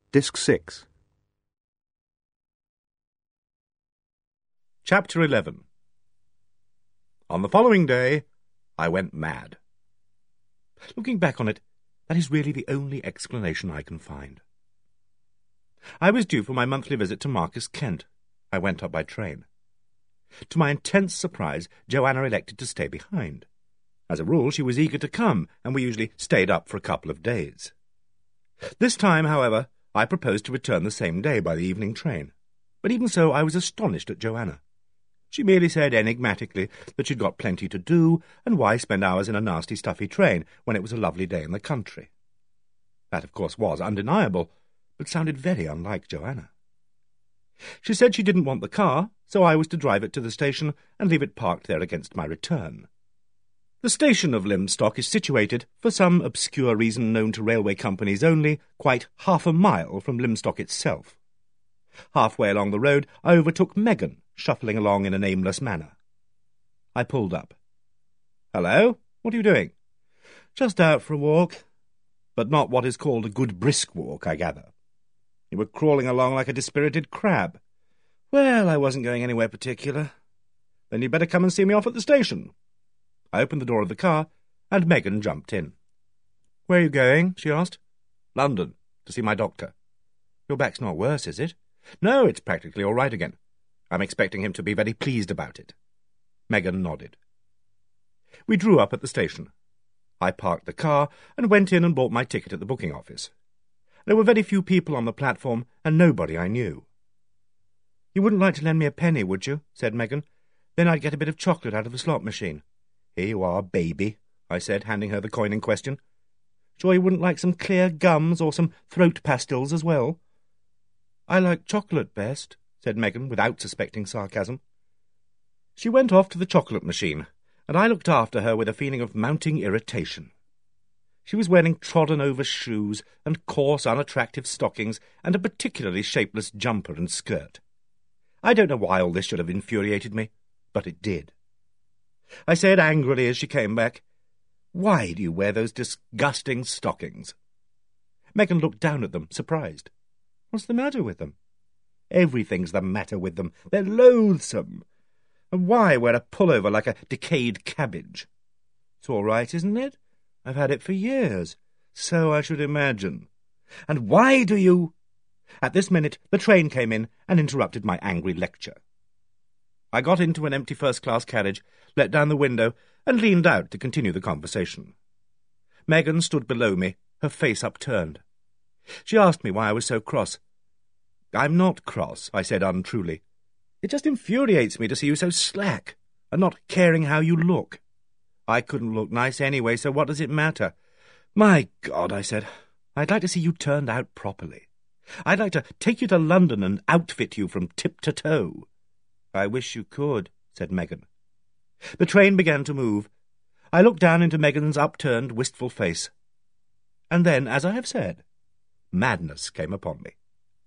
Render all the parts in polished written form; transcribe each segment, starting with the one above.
Disc 6. Chapter 11. On the following day, I went mad. Looking back on it, that is really the only explanation I can find. I was due for my monthly visit to Marcus Kent. I went up by train. To my intense surprise, Joanna elected to stay behind. As a rule, she was eager to come, and we usually stayed up for a couple of days. This time, however, I proposed to return the same day by the evening train. But even so, I was astonished at Joanna. She merely said enigmatically that she'd got plenty to do, and why spend hours in a nasty, stuffy train when it was a lovely day in the country. That, of course, was undeniable, but sounded very unlike Joanna. She said she didn't want the car, so I was to drive it to the station and leave it parked there against my return. The station of Lymstock is situated, for some obscure reason known to railway companies only, quite half a mile from Lymstock itself. Halfway along the road, I overtook Megan, shuffling along in an aimless manner. I pulled up. "Hello? What are you doing?" "Just out for a walk." "But not what is called a good brisk walk, I gather. You were crawling along like a dispirited crab." "Well, I wasn't going anywhere particular." "Then you'd better come and see me off at the station." I opened the door of the car, and Megan jumped in. "Where are you going?" she asked. "London, to see my doctor." "Your back's not worse, is it?" "No, it's practically all right again. I'm expecting him to be very pleased about it." Megan nodded. We drew up at the station. I parked the car and went in and bought my ticket at the booking office. There were very few people on the platform, and nobody I knew. "You wouldn't like to lend me a penny, would you?" said Megan. "Then I'd get a bit of chocolate out of the slot machine." "Here you are, baby," I said, handing her the coin in question. "Sure you wouldn't like some clear gums or some throat pastilles as well?" "I like chocolate best," said Megan, without suspecting sarcasm. She went off to the chocolate machine, and I looked after her with a feeling of mounting irritation. She was wearing trodden-over shoes and coarse, unattractive stockings and a particularly shapeless jumper and skirt. I don't know why all this should have infuriated me, but it did. I said angrily as she came back, "Why do you wear those disgusting stockings?" Megan looked down at them, surprised. "What's the matter with them?" "Everything's the matter with them. They're loathsome. And why wear a pullover like a decayed cabbage?" "It's all right, isn't it? I've had it for years." "So I should imagine. And why do you—" At this minute the train came in and interrupted my angry lecture. I got into an empty first-class carriage, let down the window, and leaned out to continue the conversation. Megan stood below me, her face upturned. She asked me why I was so cross. "I'm not cross," I said untruly. "It just infuriates me to see you so slack, and not caring how you look." "I couldn't look nice anyway, so what does it matter?" "My God," I said, "I'd like to see you turned out properly. I'd like to take you to London and outfit you from tip to toe." "I wish you could," said Megan. The train began to move. I looked down into Megan's upturned, wistful face. And then, as I have said, madness came upon me.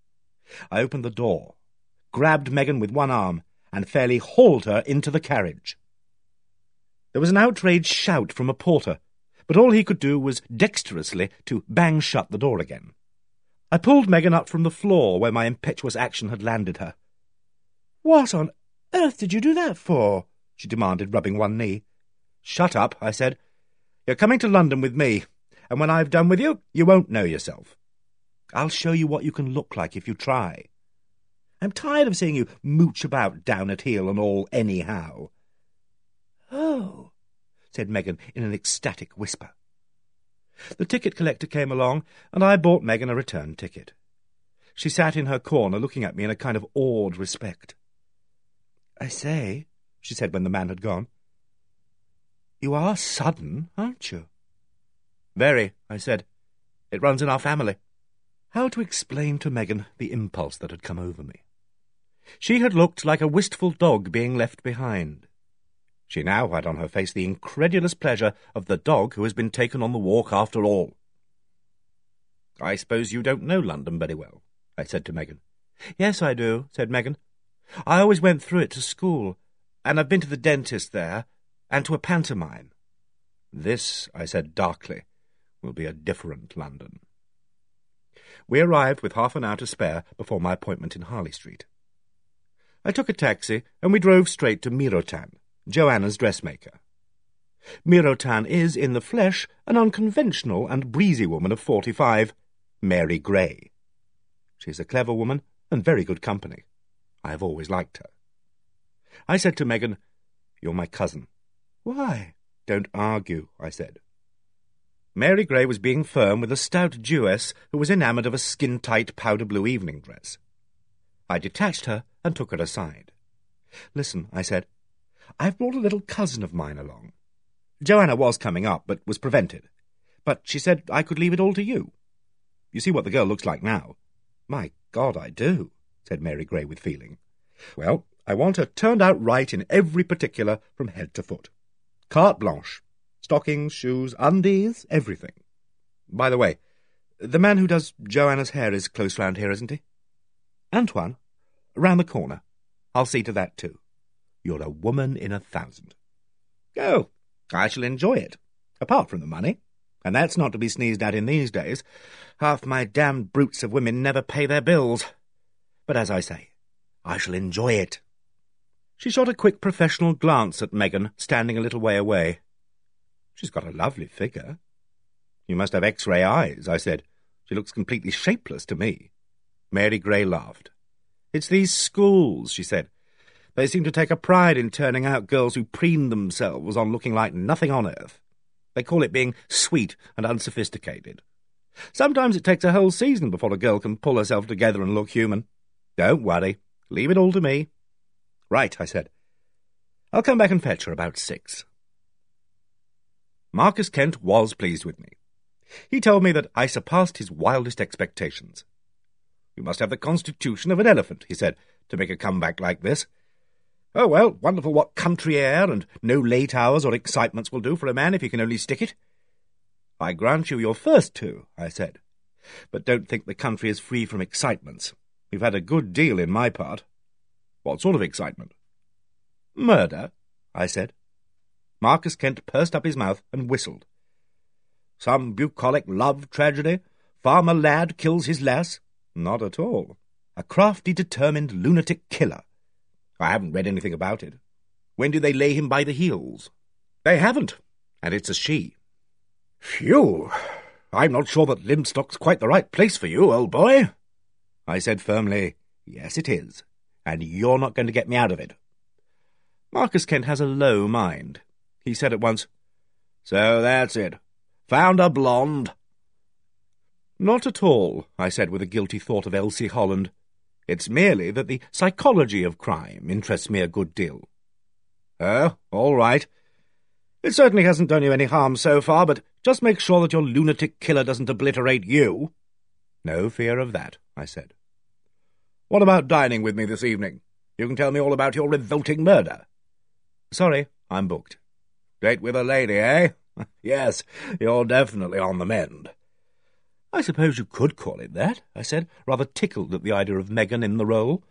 I opened the door, grabbed Megan with one arm, and fairly hauled her into the carriage. There was an outraged shout from a porter, but all he could do was dexterously to bang shut the door again. I pulled Megan up from the floor where my impetuous action had landed her. "What on earth did you do that for?" she demanded, rubbing one knee. "Shut up," I said. "You're coming to London with me, and when I've done with you, you won't know yourself. I'll show you what you can look like if you try. I'm tired of seeing you mooch about down at heel and all anyhow." "Oh," said Megan in an ecstatic whisper. The ticket collector came along, and I bought Megan a return ticket. She sat in her corner looking at me in a kind of awed respect. "I say," she said when the man had gone, "you are sudden, aren't you?" "Very," I said. "It runs in our family." How to explain to Megan the impulse that had come over me? She had looked like a wistful dog being left behind. She now had on her face the incredulous pleasure of the dog who has been taken on the walk after all. "I suppose you don't know London very well," I said to Megan. "Yes, I do," said Megan. "I always went through it to school, and I've been to the dentist there, and to a pantomime." "This," I said darkly, "will be a different London." We arrived with half an hour to spare before my appointment in Harley Street. I took a taxi, and we drove straight to Mirotan, Joanna's dressmaker. Mirotan is, in the flesh, an unconventional and breezy woman of 45, Mary Gray. She is a clever woman and very good company. I have always liked her. I said to Megan, "You're my cousin." "Why?" "Don't argue," I said. Mary Gray was being firm with a stout Jewess who was enamoured of a skin-tight powder-blue evening dress. I detached her and took her aside. "Listen," I said, "I've brought a little cousin of mine along. Joanna was coming up, but was prevented. But she said I could leave it all to you. You see what the girl looks like now." "My God, I do," said Mary Gray with feeling. "Well, I want her turned out right in every particular from head to foot. Carte blanche. Stockings, shoes, undies, everything. By the way, the man who does Joanna's hair is close round here, isn't he?" "Antoine? Round the corner. I'll see to that too. You're a woman in 1,000. "Oh, I shall enjoy it, apart from the money. And that's not to be sneezed at in these days. Half my damned brutes of women never pay their bills. But as I say, I shall enjoy it." She shot a quick professional glance at Megan, standing a little way away. "She's got a lovely figure." "You must have X-ray eyes," I said. "She looks completely shapeless to me." Mary Gray laughed. "It's these schools," she said. "They seem to take a pride in turning out girls who preen themselves on looking like nothing on earth. They call it being sweet and unsophisticated. Sometimes it takes a whole season before a girl can pull herself together and look human. Don't worry. Leave it all to me." "Right," I said. "I'll come back and fetch her about 6. Marcus Kent was pleased with me. He told me that I surpassed his wildest expectations. "You must have the constitution of an elephant," he said, "to make a comeback like this. Oh, well, wonderful what country air and no late hours or excitements will do for a man if he can only stick it." "I grant you your first 2, I said. "But don't think the country is free from excitements. We've had a good deal in my part." "What sort of excitement?" "Murder," I said. Marcus Kent pursed up his mouth and whistled. "Some bucolic love tragedy? Farmer lad kills his lass?" "Not at all. A crafty, determined lunatic killer." "I haven't read anything about it. When do they lay him by the heels?" "They haven't, and it's a she." "Phew! I'm not sure that Lymstock's quite the right place for you, old boy." I said firmly, "Yes, it is, and you're not going to get me out of it." Marcus Kent has a low mind. He said at once, "So that's it. Found a blonde." "Not at all," I said with a guilty thought of Elsie Holland. "It's merely that the psychology of crime interests me a good deal." "Oh, all right. It certainly hasn't done you any harm so far, but just make sure that your lunatic killer doesn't obliterate you." "No fear of that," I said. "What about dining with me this evening? You can tell me all about your revolting murder." "Sorry, I'm booked." "Date with a lady, eh? Yes, you're definitely on the mend." "I suppose you could call it that," I said, rather tickled at the idea of Megan in the role.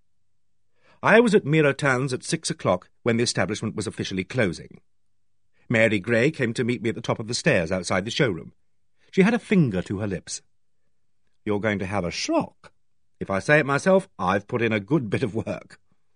I was at Mirotan's at 6 o'clock when the establishment was officially closing. Mary Gray came to meet me at the top of the stairs outside the showroom. She had a finger to her lips. "You're going to have a shock. If I say it myself, I've put in a good bit of work."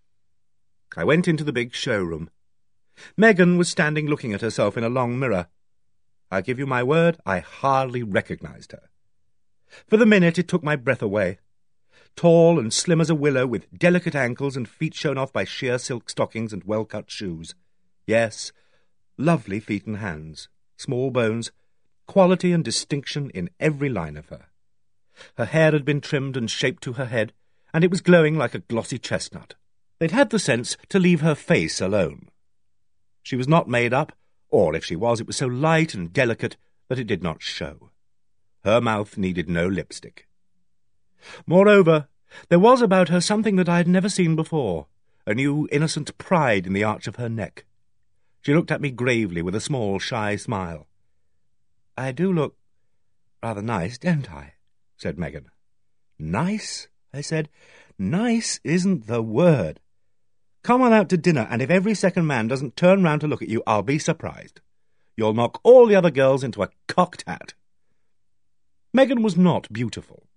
I went into the big showroom. Megan was standing looking at herself in a long mirror. I give you my word, I hardly recognized her. For the minute it took my breath away. Tall and slim as a willow, with delicate ankles and feet shown off by sheer silk stockings and well-cut shoes. Yes, lovely feet and hands, small bones, quality and distinction in every line of her. Her hair had been trimmed and shaped to her head, and it was glowing like a glossy chestnut. They'd had the sense to leave her face alone. She was not made up, or if she was, it was so light and delicate that it did not show. Her mouth needed no lipstick. Moreover, there was about her something that I had never seen before, a new innocent pride in the arch of her neck. She looked at me gravely with a small, shy smile. "I do look rather nice, don't I?" said Megan. "Nice?" I said. "Nice isn't the word. Come on out to dinner, and if every second man doesn't turn round to look at you, I'll be surprised. You'll knock all the other girls into a cocked hat." Megan was not beautiful.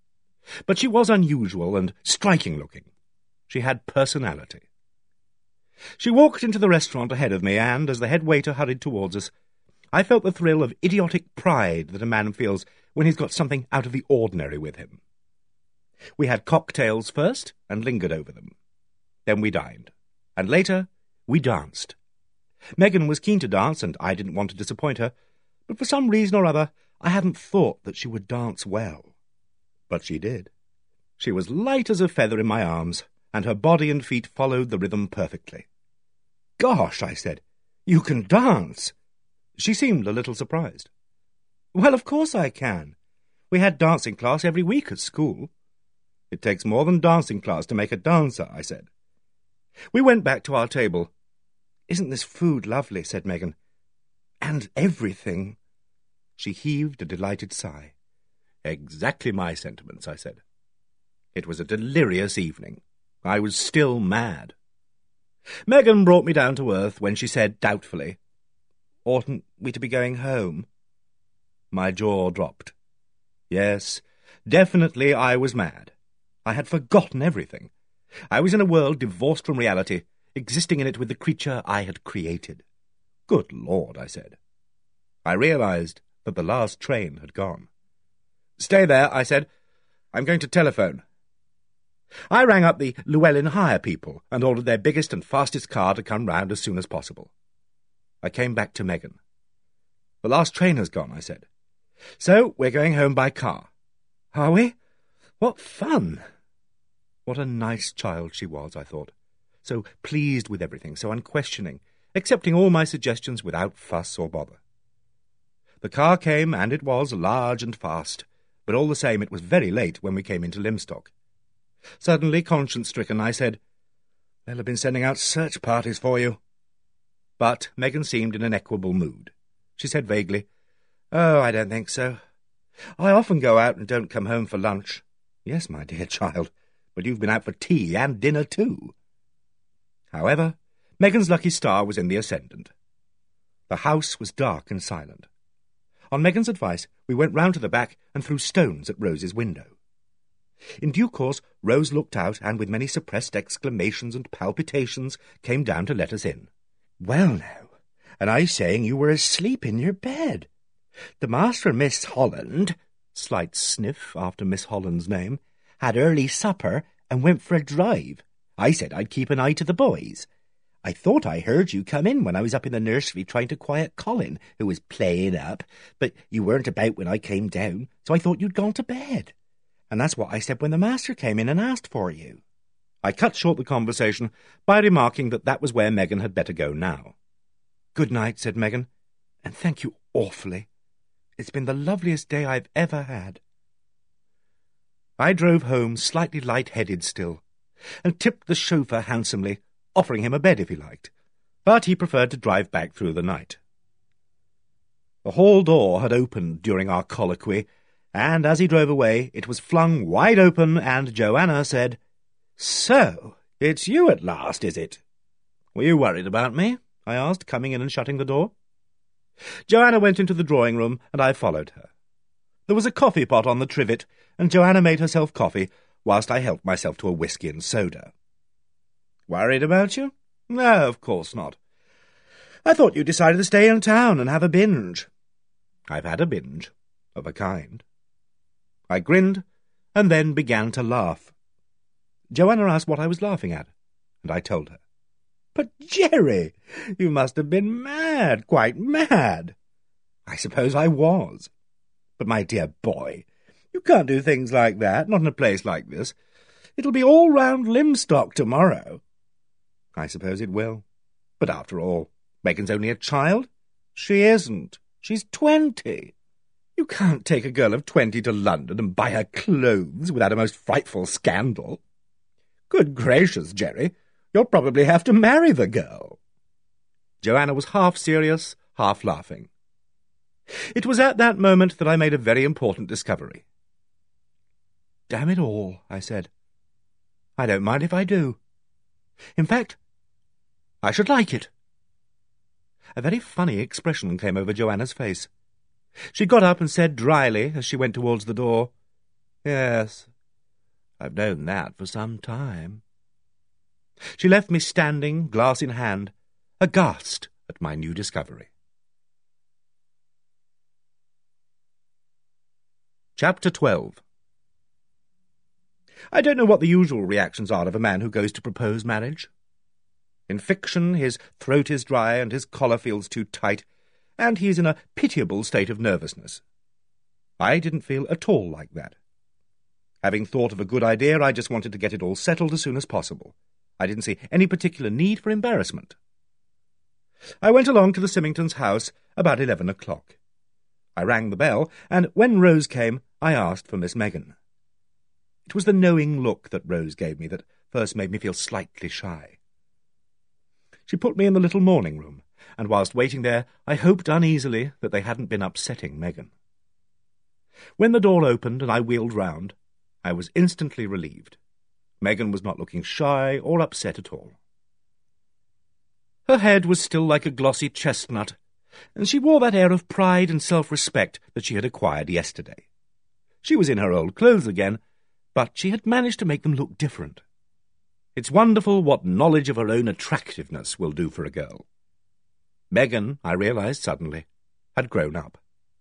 But she was unusual and striking-looking. She had personality. She walked into the restaurant ahead of me, and, as the head waiter hurried towards us, I felt the thrill of idiotic pride that a man feels when he's got something out of the ordinary with him. We had cocktails first and lingered over them. Then we dined, and later we danced. Megan was keen to dance, and I didn't want to disappoint her, but for some reason or other I hadn't thought that she would dance well. But she did. She was light as a feather in my arms, and her body and feet followed the rhythm perfectly. "Gosh," I said, "you can dance!" She seemed a little surprised. "Well, of course I can. We had dancing class every week at school." "It takes more than dancing class to make a dancer," I said. We went back to our table. "Isn't this food lovely?" said Megan. "And everything." She heaved a delighted sigh. "Exactly my sentiments," I said. It was a delirious evening. I was still mad. Megan brought me down to earth when she said doubtfully, "Oughtn't we to be going home?" My jaw dropped. Yes, definitely I was mad. I had forgotten everything. I was in a world divorced from reality, existing in it with the creature I had created. "Good Lord," I said. I realized that the last train had gone. "Stay there," I said. "I'm going to telephone." I rang up the Llewellyn Hire people and ordered their biggest and fastest car to come round as soon as possible. I came back to Megan. "The last train has gone," I said. "So we're going home by car." "Are we? What fun!" What a nice child she was, I thought. So pleased with everything, so unquestioning, accepting all my suggestions without fuss or bother. The car came, and it was large and fast, but all the same it was very late when we came into Lymstock. Suddenly, conscience-stricken, I said, "They'll have been sending out search parties for you." But Megan seemed in an equable mood. She said vaguely, "Oh, I don't think so. I often go out and don't come home for lunch." "Yes, my dear child, but you've been out for tea and dinner too." However, Megan's lucky star was in the ascendant. The house was dark and silent. On Megan's advice, we went round to the back and threw stones at Rose's window. In due course, Rose looked out and, with many suppressed exclamations and palpitations, came down to let us in. "Well, now, and I saying you were asleep in your bed. The master and Miss Holland," slight sniff after Miss Holland's name, "had early supper and went for a drive. I said I'd keep an eye to the boys. I thought I heard you come in when I was up in the nursery trying to quiet Colin, who was playing up, but you weren't about when I came down, so I thought you'd gone to bed. And that's what I said when the master came in and asked for you." I cut short the conversation by remarking that was where Megan had better go now. "Good night," said Megan, "and thank you awfully. It's been the loveliest day I've ever had." I drove home slightly light-headed still, and tipped the chauffeur handsomely, offering him a bed if he liked, but he preferred to drive back through the night. The hall door had opened during our colloquy, and as he drove away it was flung wide open, and Joanna said, "So, it's you at last, is it?" "Were you worried about me?" I asked, coming in and shutting the door. Joanna went into the drawing-room, and I followed her. There was a coffee-pot on the trivet, and Joanna made herself coffee, whilst I helped myself to a whisky and soda. "Worried about you? No, of course not. I thought you decided to stay in town and have a binge." "I've had a binge, of a kind." I grinned, and then began to laugh. Joanna asked what I was laughing at, and I told her. "But, Jerry, you must have been mad, quite mad." "I suppose I was. But, my dear boy, you can't do things like that, not in a place like this. It'll be all round Lymstock tomorrow." "I suppose it will. But after all, Megan's only a child." "She isn't. She's 20. You can't take a girl of 20 to London and buy her clothes without a most frightful scandal. Good gracious, Jerry, you'll probably have to marry the girl." Joanna was half serious, half laughing. It was at that moment that I made a very important discovery. "Damn it all," I said. "I don't mind if I do. In fact, I should like it." A very funny expression came over Joanna's face. She got up and said dryly, as she went towards the door, "Yes, I've known that for some time. She left me standing, glass in hand, aghast at my new discovery. Chapter 12. I don't know what the usual reactions are of a man who goes to propose marriage. In fiction, his throat is dry and his collar feels too tight, and he is in a pitiable state of nervousness. I didn't feel at all like that. Having thought of a good idea, I just wanted to get it all settled as soon as possible. I didn't see any particular need for embarrassment. I went along to the Symingtons' house about 11 o'clock. I rang the bell, and when Rose came, I asked for Miss Megan. It was the knowing look that Rose gave me that first made me feel slightly shy. She put me in the little morning room, and whilst waiting there, I hoped uneasily that they hadn't been upsetting Megan. When the door opened and I wheeled round, I was instantly relieved. Megan was not looking shy or upset at all. Her head was still like a glossy chestnut, and she wore that air of pride and self-respect that she had acquired yesterday. She was in her old clothes again, but she had managed to make them look different. It's wonderful what knowledge of her own attractiveness will do for a girl. Megan, I realized suddenly, had grown up.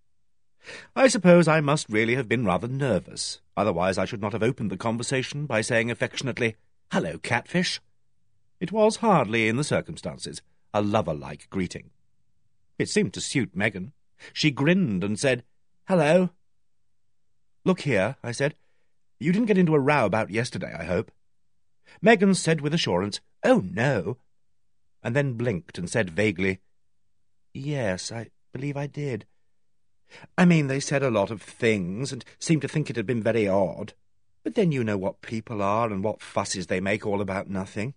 I suppose I must really have been rather nervous, otherwise I should not have opened the conversation by saying affectionately, "Hello, Catfish." It was hardly, in the circumstances, a lover-like greeting. It seemed to suit Megan. She grinned and said, "Hello." "Look here," I said. "You didn't get into a row about yesterday, I hope?" Megan said with assurance, "Oh, no," and then blinked and said vaguely, "Yes, I believe I did. I mean, they said a lot of things and seemed to think it had been very odd. But then you know what people are and what fusses they make all about nothing."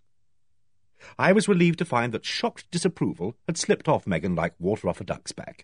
I was relieved to find that shocked disapproval had slipped off Megan like water off a duck's back.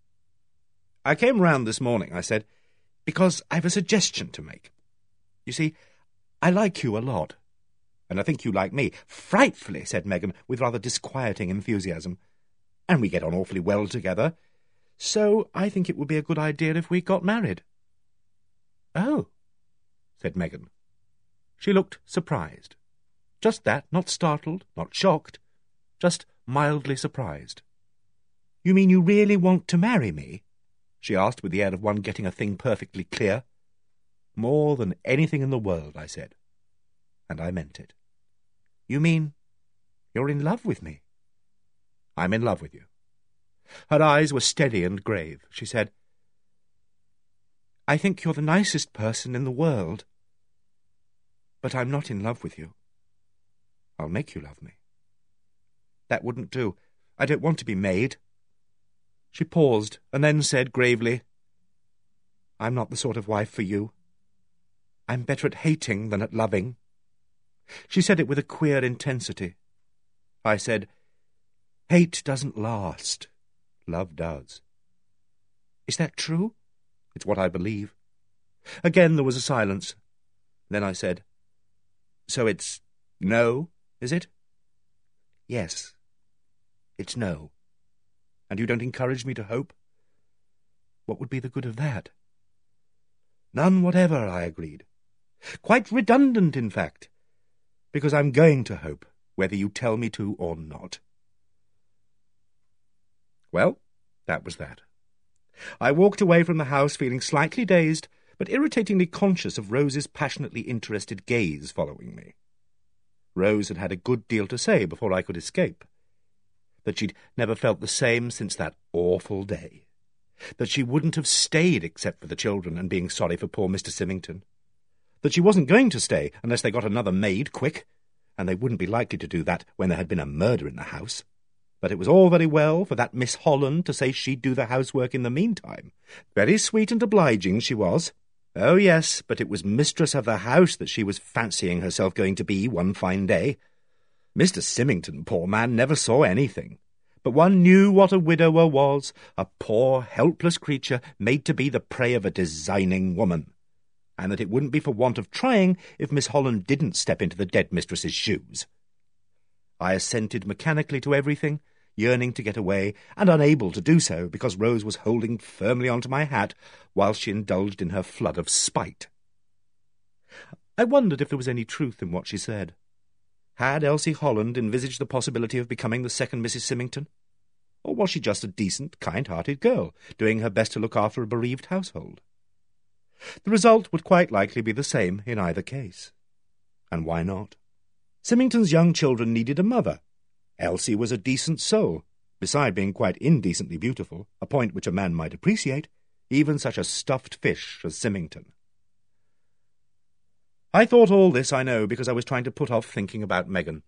"I came round this morning," I said, "because I've a suggestion to make. You see, I like you a lot, and I think you like me." "Frightfully," said Megan, with rather disquieting enthusiasm. "And we get on awfully well together. So I think it would be a good idea if we got married." "Oh," said Megan. She looked surprised. Just that, not startled, not shocked, just mildly surprised. "You mean you really want to marry me?" she asked with the air of one getting a thing perfectly clear. "More than anything in the world," I said. And I meant it. "You mean you're in love with me?" "I'm in love with you." Her eyes were steady and grave. She said, "I think you're the nicest person in the world, but I'm not in love with you." "I'll make you love me." "That wouldn't do. I don't want to be made." She paused, and then said gravely, "I'm not the sort of wife for you. I'm better at hating than at loving." She said it with a queer intensity. I said, "Hate doesn't last. Love does." "Is that true?" "It's what I believe." Again there was a silence. Then I said, "So it's no, is it?" "Yes, it's no." "And you don't encourage me to hope?" "What would be the good of that?" "None whatever," I agreed. "Quite redundant, in fact, because I'm going to hope, whether you tell me to or not." Well, that was that. I walked away from the house feeling slightly dazed, but irritatingly conscious of Rose's passionately interested gaze following me. Rose had had a good deal to say before I could escape. That she'd never felt the same since that awful day. That she wouldn't have stayed except for the children and being sorry for poor Mr. Symington. That she wasn't going to stay unless they got another maid quick, and they wouldn't be likely to do that when there had been a murder in the house. But it was all very well for that Miss Holland to say she'd do the housework in the meantime. Very sweet and obliging she was. Oh, yes, but it was mistress of the house that she was fancying herself going to be one fine day. Mr. Symington, poor man, never saw anything. But one knew what a widower was, a poor, helpless creature made to be the prey of a designing woman, and that it wouldn't be for want of trying if Miss Holland didn't step into the dead mistress's shoes. I assented mechanically to everything, yearning to get away, and unable to do so because Rose was holding firmly onto my hat while she indulged in her flood of spite. I wondered if there was any truth in what she said. Had Elsie Holland envisaged the possibility of becoming the second Mrs. Symington? Or was she just a decent, kind-hearted girl, doing her best to look after a bereaved household? The result would quite likely be the same in either case. And why not? Symington's young children needed a mother. Elsie was a decent soul, beside being quite indecently beautiful, a point which a man might appreciate, even such a stuffed fish as Symington. I thought all this, I know, because I was trying to put off thinking about Megan.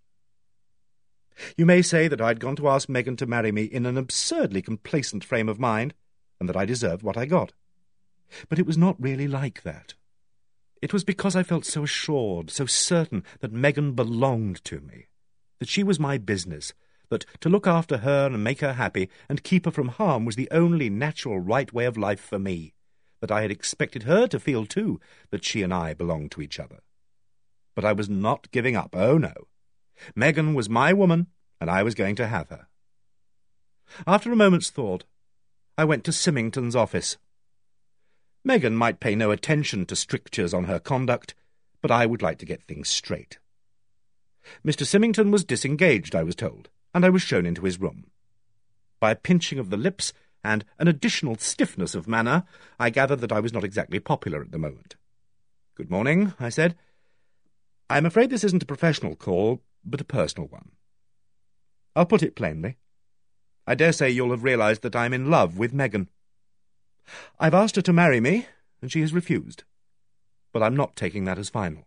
You may say that I'd gone to ask Megan to marry me in an absurdly complacent frame of mind, and that I deserved what I got. But it was not really like that. It was because I felt so assured, so certain that Megan belonged to me, that she was my business, that to look after her and make her happy and keep her from harm was the only natural right way of life for me, that I had expected her to feel, too, that she and I belonged to each other. But I was not giving up, oh no. Megan was my woman, and I was going to have her. After a moment's thought, I went to Symington's office. Megan might pay no attention to strictures on her conduct, but I would like to get things straight. Mr. Symington was disengaged, I was told, and I was shown into his room. By a pinching of the lips and an additional stiffness of manner, I gathered that I was not exactly popular at the moment. "Good morning," I said. "I'm afraid this isn't a professional call, but a personal one. I'll put it plainly. I dare say you'll have realized that I'm in love with Megan. I've asked her to marry me, and she has refused. But I'm not taking that as final."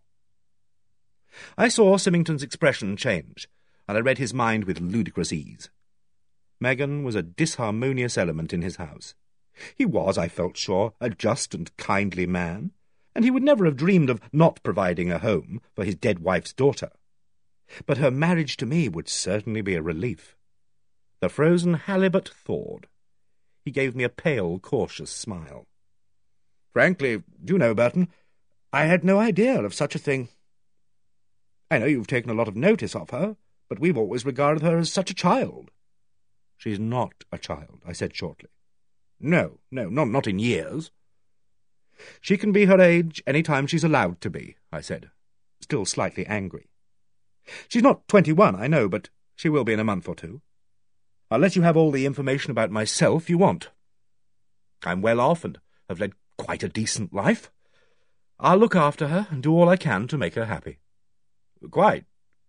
I saw Symington's expression change, and I read his mind with ludicrous ease. Megan was a disharmonious element in his house. He was, I felt sure, a just and kindly man, and he would never have dreamed of not providing a home for his dead wife's daughter. But her marriage to me would certainly be a relief. The frozen halibut thawed. He gave me a pale, cautious smile. "Frankly, do you know, Burton, I had no idea of such a thing. I know you've taken a lot of notice of her, but we've always regarded her as such a child." "She's not a child," I said shortly. No, not in years." "She can be her age any time she's allowed to be," I said, still slightly angry. "She's not 21, I know, but she will be in a month or two. I'll let you have all the information about myself you want. I'm well off and have led quite a decent life. I'll look after her and do all I can to make her happy." Quite.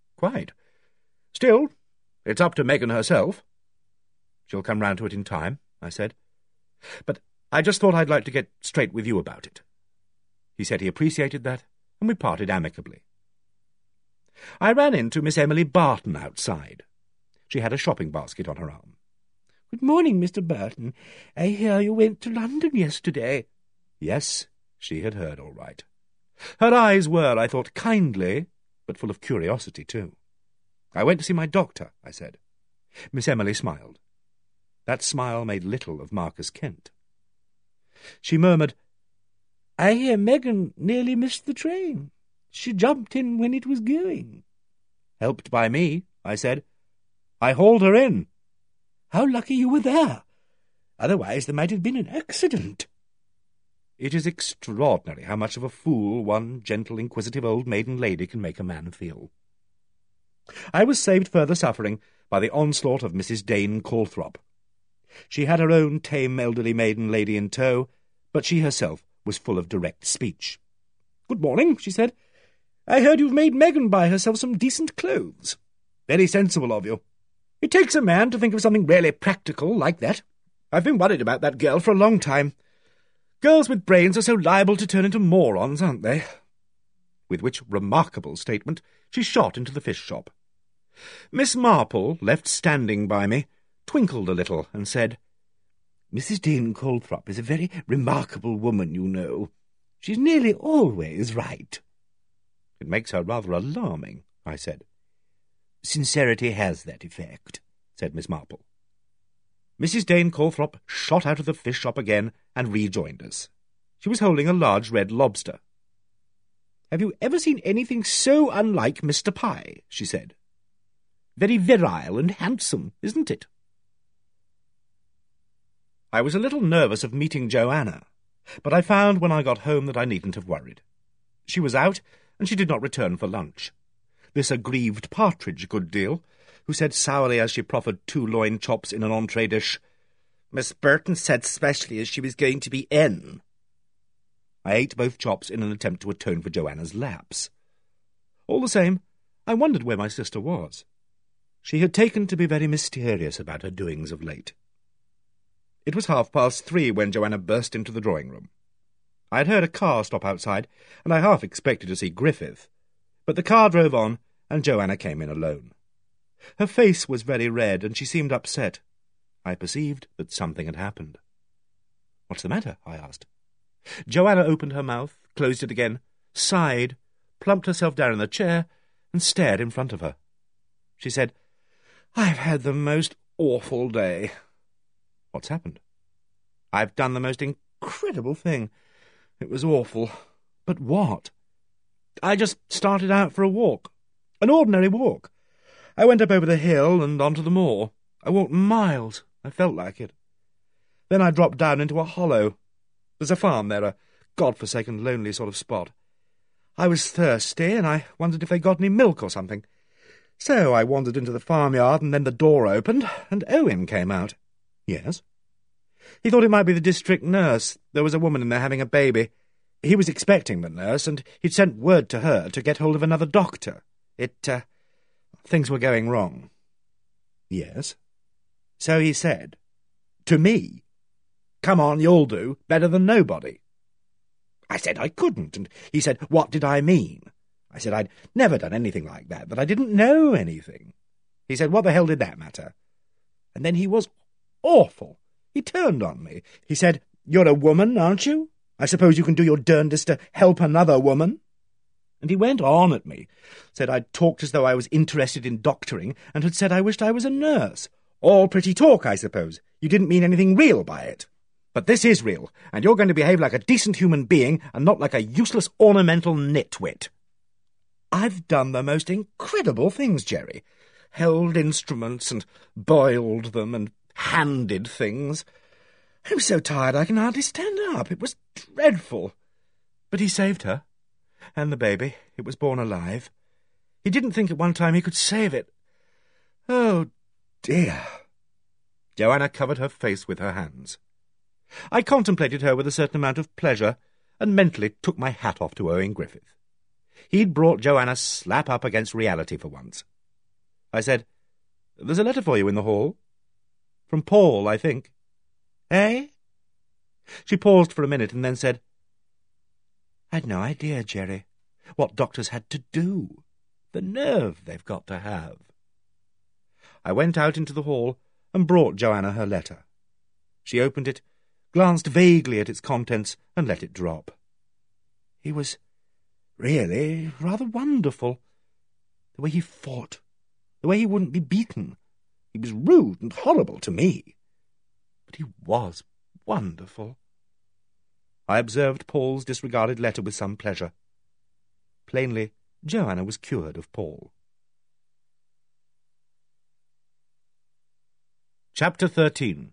Still, it's up to Megan herself." "She'll come round to it in time," I said. "But I just thought I'd like to get straight with you about it." He said he appreciated that, and we parted amicably. I ran into Miss Emily Barton outside. She had a shopping basket on her arm. "Good morning, Mr. Burton. I hear you went to London yesterday." Yes, she had heard all right. Her eyes were, I thought, kindly, but full of curiosity, too. "I went to see my doctor," I said. Miss Emily smiled. That smile made little of Marcus Kent. She murmured, "I hear Megan nearly missed the train. She jumped in when it was going." "Helped by me," I said. "I hauled her in." "How lucky you were there. Otherwise there might have been an accident." It is extraordinary how much of a fool one gentle, inquisitive old maiden lady can make a man feel. I was saved further suffering by the onslaught of Mrs. Dane Calthrop. She had her own tame elderly maiden lady in tow, but she herself was full of direct speech. "Good morning," she said. "I heard you've made Megan buy herself some decent clothes. Very sensible of you. It takes a man to think of something really practical like that. I've been worried about that girl for a long time. Girls with brains are so liable to turn into morons, aren't they?" With which remarkable statement she shot into the fish shop. Miss Marple, left standing by me, twinkled a little and said, "Mrs. Dane Calthrop is a very remarkable woman, you know. She's nearly always right." "It makes her rather alarming," I said. "Sincerity has that effect," said Miss Marple. Mrs. Dane Calthrop shot out of the fish shop again and rejoined us. She was holding a large red lobster. "Have you ever seen anything so unlike Mr. Pye?" she said. "Very virile and handsome, isn't it?" I was a little nervous of meeting Joanna, but I found when I got home that I needn't have worried. She was out, and she did not return for lunch. This aggrieved Partridge a good deal, who said sourly as she proffered 2 loin chops in an entree dish, "Miss Burton said specially as she was going to be in." I ate both chops in an attempt to atone for Joanna's lapse. All the same, I wondered where my sister was. She had taken to be very mysterious about her doings of late. It was 3:30 when Joanna burst into the drawing-room. I had heard a car stop outside, and I half expected to see Griffith. But the car drove on, and Joanna came in alone. Her face was very red, and she seemed upset. I perceived that something had happened. "What's the matter?" I asked. Joanna opened her mouth, closed it again, sighed, plumped herself down in the chair, and stared in front of her. She said, "I've had the most awful day." "What's happened?" "I've done the most incredible thing. It was awful." "But what?" "I just started out for a walk. An ordinary walk. I went up over the hill and onto the moor. I walked miles. I felt like it. Then I dropped down into a hollow. There's a farm there, a God-forsaken, lonely sort of spot. I was thirsty, and I wondered if they got any milk or something. So I wandered into the farmyard, and then the door opened, and Owen came out." "Yes?" "He thought it might be the district nurse. There was a woman in there having a baby. He was expecting the nurse, and he'd sent word to her to get hold of another doctor. Things were going wrong." "Yes?" "So he said, to me, 'Come on, you'll do, better than nobody.' I said I couldn't, and he said, what did I mean? I said I'd never done anything like that I didn't know anything. He said, what the hell did that matter? And then he was awful. He turned on me. He said, 'You're a woman, aren't you? I suppose you can do your darndest to help another woman.' And he went on at me, said I'd talked as though I was interested in doctoring, and had said I wished I was a nurse. All pretty talk, I suppose. You didn't mean anything real by it. But this is real, and you're going to behave like a decent human being and not like a useless ornamental nitwit." "I've done the most incredible things, Jerry. Held instruments and boiled them and handed things. I'm so tired I can hardly stand up. It was dreadful." "But he saved her. And the baby. It was born alive. He didn't think at one time he could save it. Oh, dear." Joanna covered her face with her hands. I contemplated her with a certain amount of pleasure, and mentally took my hat off to Owen Griffith. He'd brought Joanna slap up against reality for once. I said, "There's a letter for you in the hall. From Paul, I think." "Eh?" She paused for a minute and then said, "I'd no idea, Jerry, what doctors had to do. The nerve they've got to have." I went out into the hall and brought Joanna her letter. She opened it, glanced vaguely at its contents, and let it drop. He was really rather wonderful. The way he fought, the way he wouldn't be beaten. He was rude and horrible to me. But he was wonderful. I observed Paul's disregarded letter with some pleasure. Plainly, Joanna was cured of Paul. Chapter 13.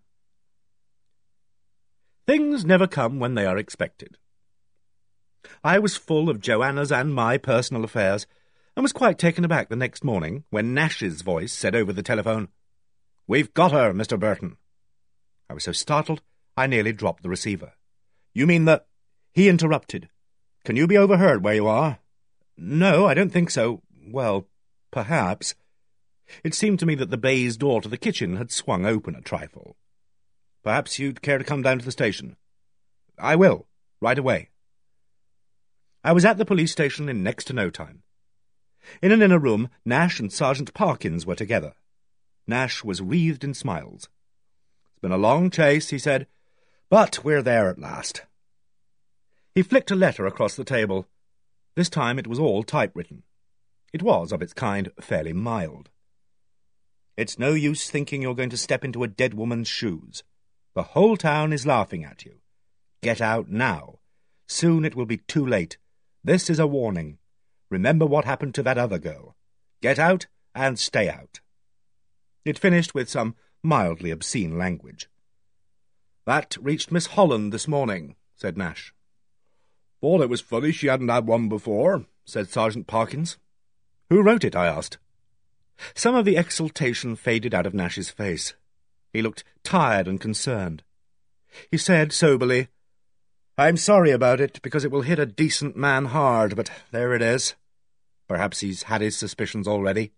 Things never come when they are expected. I was full of Joanna's and my personal affairs, and was quite taken aback the next morning when Nash's voice said over the telephone, "We've got her, Mr. Burton." I was so startled I nearly dropped the receiver. "You mean the—" He interrupted. "Can you be overheard where you are?" "No, I don't think so. Well, perhaps." It seemed to me that the baize door to the kitchen had swung open a trifle. "Perhaps you'd care to come down to the station." "I will, right away." I was at the police station in next to no time. In an inner room, Nash and Sergeant Parkins were together. Nash was wreathed in smiles. "It's been a long chase," he said, "but we're there at last." He flicked a letter across the table. This time it was all typewritten. It was, of its kind, fairly mild. "It's no use thinking you're going to step into a dead woman's shoes. The whole town is laughing at you. Get out now. Soon it will be too late. This is a warning. Remember what happened to that other girl. Get out and stay out." It finished with some mildly obscene language. "That reached Miss Holland this morning," said Nash. Thought it was funny she hadn't had one before, said Sergeant Parkins. Who wrote it? I asked. Some of the exultation faded out of Nash's face. He looked tired and concerned. He said soberly, I'm sorry about it, because it will hit a decent man hard, but there it is. Perhaps he's had his suspicions already.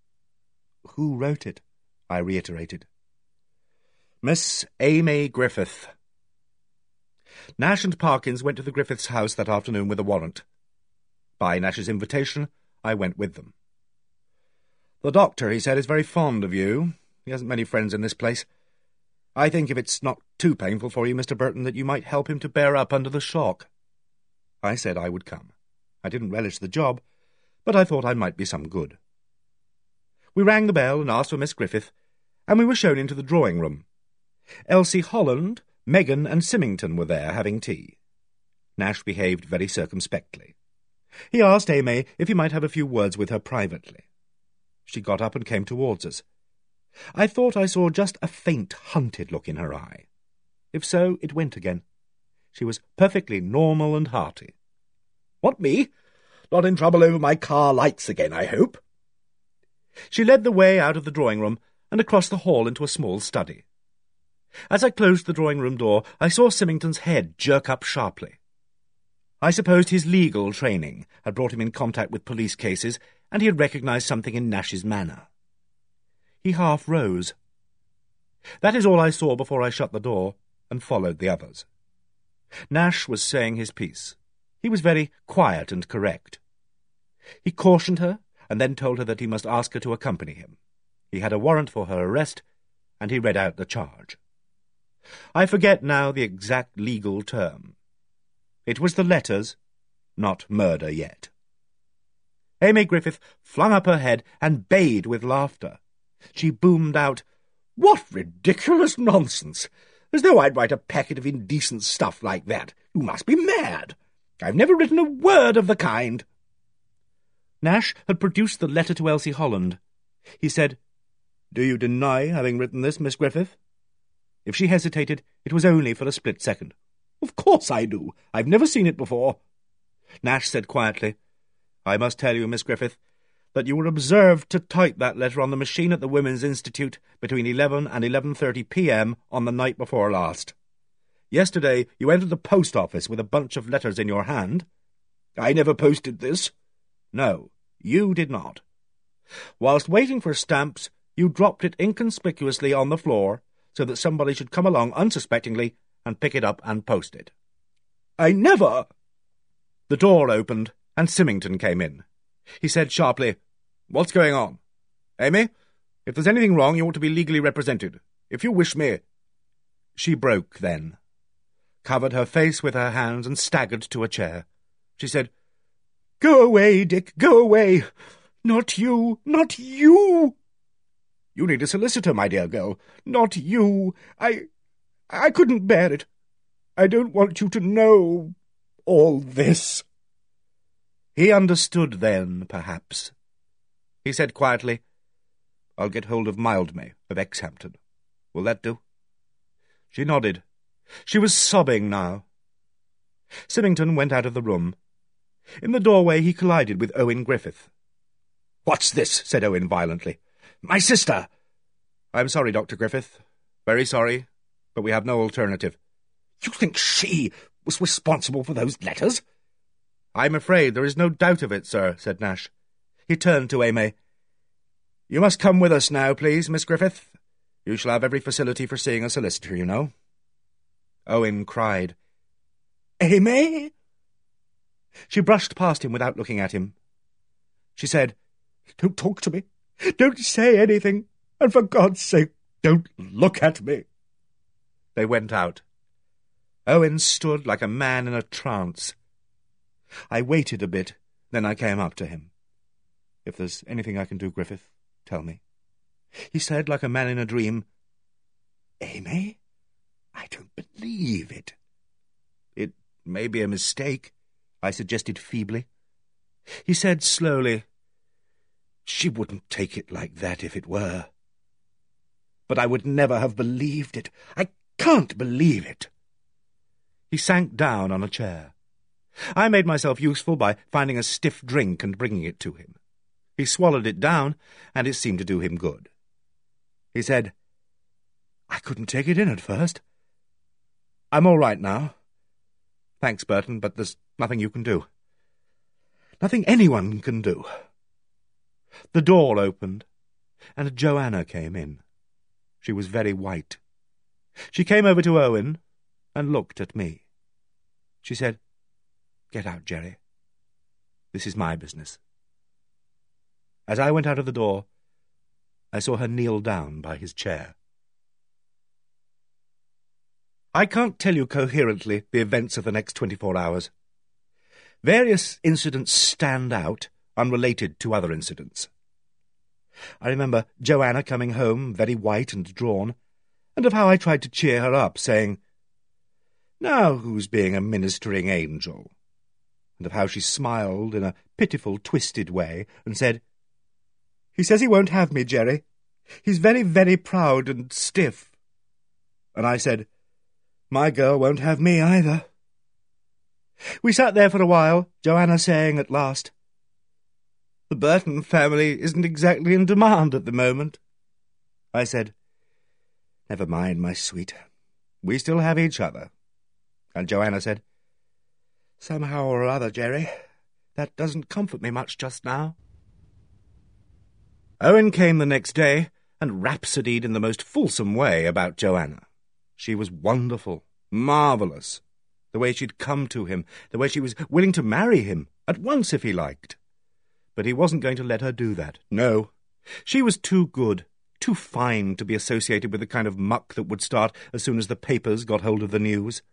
Who wrote it? I reiterated. Miss Amy Griffith. Nash and Parkins went to the Griffiths' house that afternoon with a warrant. By Nash's invitation, I went with them. The doctor, he said, is very fond of you. He hasn't many friends in this place. I think if it's not too painful for you, Mr. Burton, that you might help him to bear up under the shock. I said I would come. I didn't relish the job, but I thought I might be some good. We rang the bell and asked for Miss Griffith, and we were shown into the drawing-room. Elsie Holland, Megan, and Symington were there having tea. Nash behaved very circumspectly. He asked Amy if he might have a few words with her privately. She got up and came towards us. I thought I saw just a faint, hunted look in her eye. If so, it went again. She was perfectly normal and hearty. What, me? Not in trouble over my car lights again, I hope? She led the way out of the drawing-room and across the hall into a small study. As I closed the drawing-room door, I saw Symington's head jerk up sharply. I supposed his legal training had brought him in contact with police cases, and he had recognized something in Nash's manner. He half rose. That is all I saw before I shut the door and followed the others. Nash was saying his piece. He was very quiet and correct. He cautioned her, and then told her that he must ask her to accompany him. He had a warrant for her arrest, and he read out the charge. I forget now the exact legal term. It was the letters, not murder yet. Amy Griffith flung up her head and bayed with laughter. She boomed out, "What ridiculous nonsense! As though I'd write a packet of indecent stuff like that. You must be mad. I've never written a word of the kind." Nash had produced the letter to Elsie Holland. He said, "Do you deny having written this, Miss Griffith?" If she hesitated, it was only for a split second. "Of course I do. I've never seen it before." Nash said quietly, "I must tell you, Miss Griffith, that you were observed to type that letter on the machine at the Women's Institute between 11 and 11:30 p.m. on the night before last. Yesterday you entered the post office with a bunch of letters in your hand." "I never posted this." "No, you did not. Whilst waiting for stamps, you dropped it inconspicuously on the floor so that somebody should come along unsuspectingly and pick it up and post it." "I never—" The door opened, and Symington came in. He said sharply, "What's going on? Amy, if there's anything wrong, you ought to be legally represented. If you wish me—" She broke then, covered her face with her hands and staggered to a chair. She said, "Go away, Dick, go away. Not you, not you." "You need a solicitor, my dear girl. Not you. I couldn't bear it. I don't want you to know all this." He understood then, perhaps. He said quietly, "I'll get hold of Mildmay of Exhampton. Will that do?" She nodded. She was sobbing now. Symington went out of the room. In the doorway he collided with Owen Griffith. "What's this?" said Owen violently. "My sister!" "I'm sorry, Dr. Griffith. Very sorry, but we have no alternative." "You think she was responsible for those letters?" "I'm afraid there is no doubt of it, sir," said Nash. He turned to Amy. "You must come with us now, please, Miss Griffith. You shall have every facility for seeing a solicitor, you know." Owen cried, "Amy?" She brushed past him without looking at him. She said, "Don't talk to me. Don't say anything. And for God's sake, don't look at me." They went out. Owen stood like a man in a trance. I waited a bit, then I came up to him. "If there's anything I can do, Griffith, tell me." He said, like a man in a dream, "Amy, I don't believe it." "It may be a mistake," I suggested feebly. He said slowly, "She wouldn't take it like that if it were. But I would never have believed it. I can't believe it." He sank down on a chair. I made myself useful by finding a stiff drink and bringing it to him. He swallowed it down, and it seemed to do him good. He said, "I couldn't take it in at first. I'm all right now. Thanks, Burton, but there's nothing you can do. Nothing anyone can do." The door opened, and Joanna came in. She was very white. She came over to Owen and looked at me. She said, "Get out, Jerry. This is my business." As I went out of the door, I saw her kneel down by his chair. I can't tell you coherently the events of the next 24 hours. Various incidents stand out, unrelated to other incidents. I remember Joanna coming home, very white and drawn, and of how I tried to cheer her up, saying, "Now who's being a ministering angel?" and of how she smiled in a pitiful, twisted way, and said, "He says he won't have me, Jerry. He's very, very proud and stiff." And I said, "My girl won't have me either." We sat there for a while, Joanna saying at last, "The Burton family isn't exactly in demand at the moment." I said, "Never mind, my sweet. We still have each other." And Joanna said, "Somehow or other, Jerry, that doesn't comfort me much just now." Owen came the next day and rhapsodied in the most fulsome way about Joanna. She was wonderful, marvellous. The way she'd come to him, the way she was willing to marry him, at once if he liked. But he wasn't going to let her do that. No. She was too good, too fine to be associated with the kind of muck that would start as soon as the papers got hold of the news.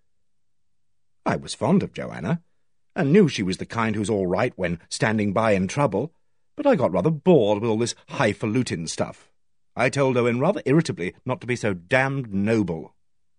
I was fond of Joanna, and knew she was the kind who's all right when standing by in trouble, but I got rather bored with all this highfalutin stuff. I told Owen rather irritably not to be so damned noble.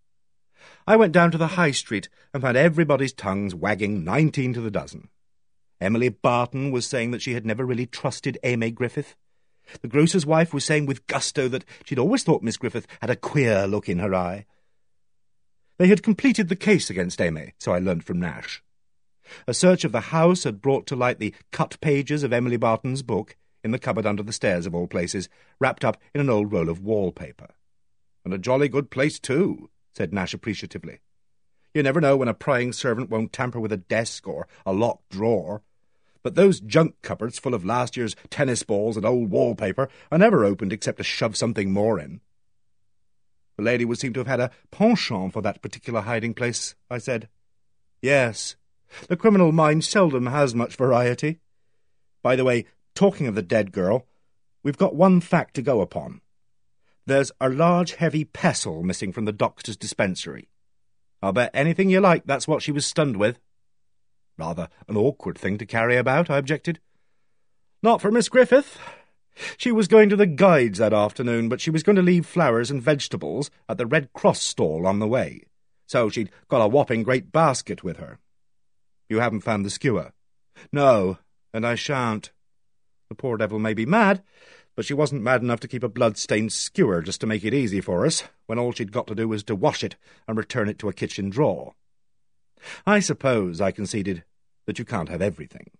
I went down to the High Street and found everybody's tongues wagging 19 to the dozen. Emily Barton was saying that she had never really trusted Amy Griffith. The grocer's wife was saying with gusto that she'd always thought Miss Griffith had a queer look in her eye. They had completed the case against Amy, so I learnt from Nash. A search of the house had brought to light the cut pages of Emily Barton's book, in the cupboard under the stairs of all places, wrapped up in an old roll of wallpaper. "And a jolly good place, too," said Nash appreciatively. "You never know when a prying servant won't tamper with a desk or a locked drawer. But those junk cupboards full of last year's tennis balls and old wallpaper are never opened except to shove something more in." "The lady would seem to have had a penchant for that particular hiding-place," I said. "Yes. The criminal mind seldom has much variety. By the way, talking of the dead girl, we've got one fact to go upon. There's a large, heavy pestle missing from the doctor's dispensary. I'll bet anything you like that's what she was stunned with." "Rather an awkward thing to carry about," I objected. "Not for Miss Griffith. She was going to the Guides that afternoon, but she was going to leave flowers and vegetables at the Red Cross stall on the way, so she'd got a whopping great basket with her." "You haven't found the skewer?" "No, and I shan't. The poor devil may be mad, but she wasn't mad enough to keep a blood-stained skewer just to make it easy for us, when all she'd got to do was to wash it and return it to a kitchen drawer." "I suppose," I conceded, "that you can't have everything."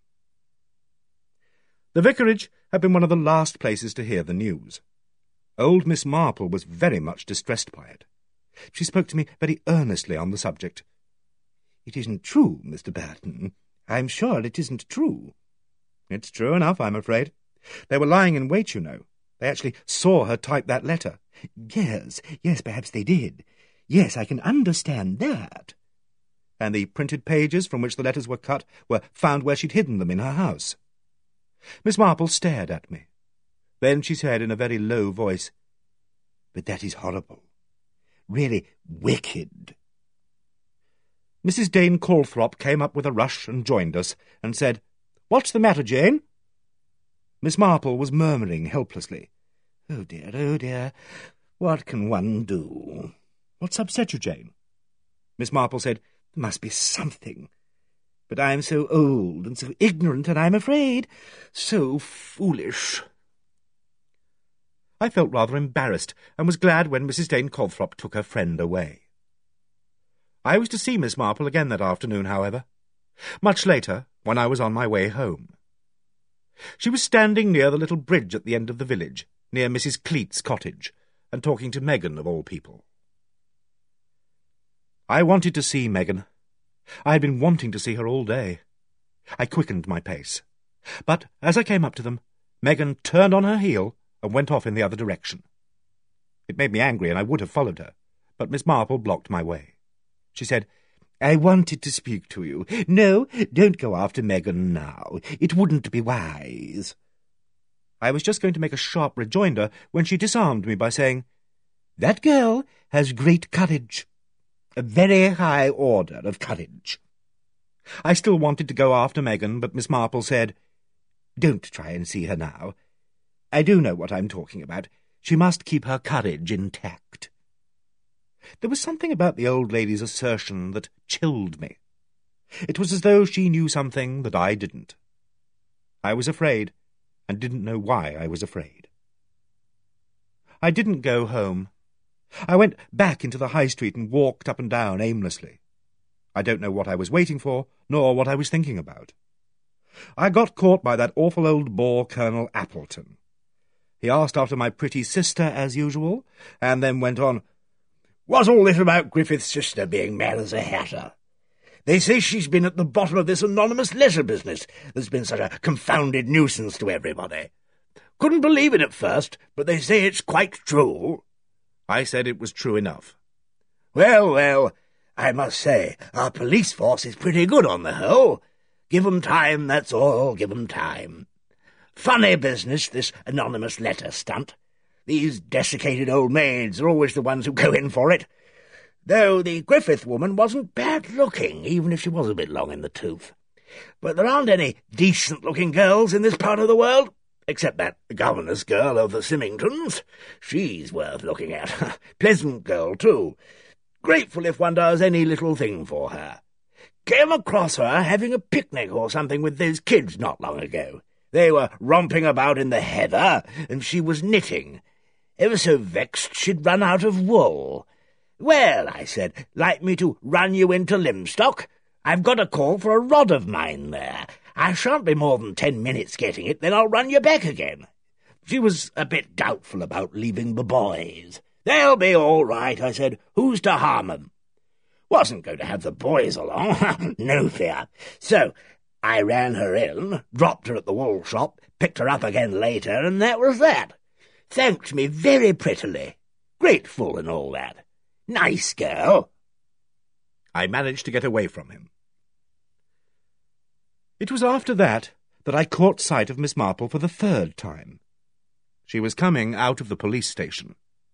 The vicarage had been one of the last places to hear the news. Old Miss Marple was very much distressed by it. She spoke to me very earnestly on the subject. "It isn't true, Mr. Burton. I'm sure it isn't true." "It's true enough, I'm afraid. They were lying in wait, you know. They actually saw her type that letter." Yes, perhaps they did. Yes, I can understand that." "And the printed pages from which the letters were cut were found where she'd hidden them in her house." Miss Marple stared at me. Then she said in a very low voice, "But that is horrible. Really wicked." Mrs. Dane Calthrop came up with a rush and joined us, and said, "What's the matter, Jane?" Miss Marple was murmuring helplessly, oh dear, what can one do?" "What's upset you, Jane?" Miss Marple said, "There must be something. But I am so old and so ignorant, and I'm afraid so foolish." I felt rather embarrassed, and was glad when Mrs. Dane Calthrop took her friend away. I was to see Miss Marple again that afternoon, however. Much later, when I was on my way home. She was standing near the little bridge at the end of the village, near Mrs. Cleet's cottage, and talking to Megan, of all people. I wanted to see Megan. I had been wanting to see her all day. I quickened my pace. But as I came up to them, Megan turned on her heel and went off in the other direction. It made me angry, and I would have followed her, but Miss Marple blocked my way. She said, "I wanted to speak to you. No, don't go after Megan now. It wouldn't be wise." I was just going to make a sharp rejoinder when she disarmed me by saying, "That girl has great courage. A very high order of courage." I still wanted to go after Megan, but Miss Marple said, "Don't try and see her now. I do know what I'm talking about. She must keep her courage intact." There was something about the old lady's assertion that chilled me. It was as though she knew something that I didn't. I was afraid, and didn't know why I was afraid. I didn't go home. I went back into the high street and walked up and down aimlessly. I don't know what I was waiting for, nor what I was thinking about. I got caught by that awful old bore Colonel Appleton. He asked after my pretty sister, as usual, and then went on, "What's all this about Griffith's sister being mad as a hatter? They say she's been at the bottom of this anonymous letter business that's been such a confounded nuisance to everybody. Couldn't believe it at first, but they say it's quite true." I said it was true enough. Well, I must say, our police force is pretty good on the whole. Give 'em time, that's all, give 'em time. Funny business, this anonymous letter stunt. These desiccated old maids are always the ones who go in for it. Though the Griffith woman wasn't bad-looking, even if she was a bit long in the tooth. But there aren't any decent-looking girls in this part of the world, except that governess girl of the Symingtons. She's worth looking at. Pleasant girl, too. Grateful if one does any little thing for her. Came across her having a picnic or something with those kids not long ago. They were romping about in the heather, and she was knitting. Ever so vexed she'd run out of wool. "Well," I said, "like me to run you into Limstock? I've got a call for a rod of mine there. I shan't be more than 10 minutes getting it, then I'll run you back again." She was a bit doubtful about leaving the boys. "They'll be all right," I said. "Who's to harm 'em?" Wasn't going to have the boys along, no fear. So I ran her in, dropped her at the wool shop, picked her up again later, and that was that. Thanked me very prettily. Grateful and all that. Nice girl. I managed to get away from him. It was after that I caught sight of Miss Marple for the 3rd time. She was coming out of the police station.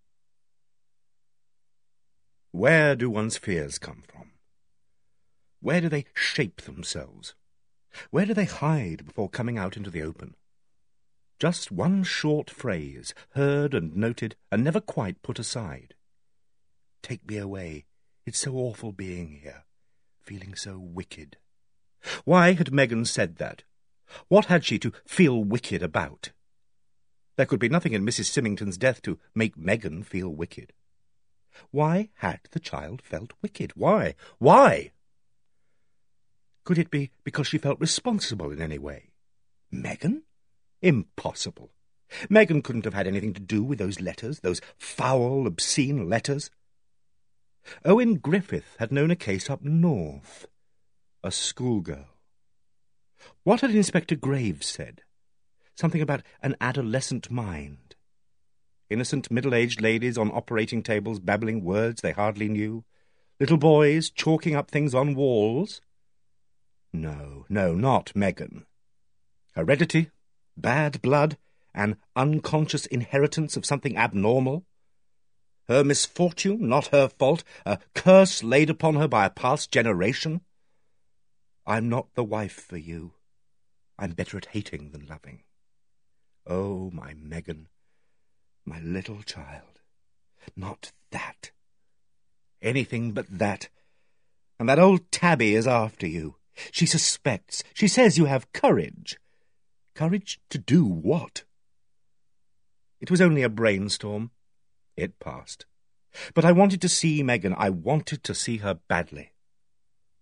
Where do one's fears come from? Where do they shape themselves? Where do they hide before coming out into the open? Just one short phrase, heard and noted, and never quite put aside. "Take me away. It's so awful being here, feeling so wicked." Why had Megan said that? What had she to feel wicked about? There could be nothing in Mrs. Symington's death to make Megan feel wicked. Why had the child felt wicked? Why? Why? Could it be because she felt responsible in any way? Megan? Impossible. Megan couldn't have had anything to do with those letters, those foul, obscene letters. Owen Griffith had known a case up north. A schoolgirl. What had Inspector Graves said? Something about an adolescent mind. Innocent middle-aged ladies on operating tables babbling words they hardly knew. Little boys chalking up things on walls. No, not Megan. Heredity, bad blood, an unconscious inheritance of something abnormal. Her misfortune, not her fault, a curse laid upon her by a past generation. I'm not the wife for you. I'm better at hating than loving. Oh, my Megan, my little child. Not that. Anything but that. And that old Tabby is after you. She suspects. She says you have courage. Courage to do what? It was only a brainstorm. It passed. But I wanted to see Megan. I wanted to see her badly.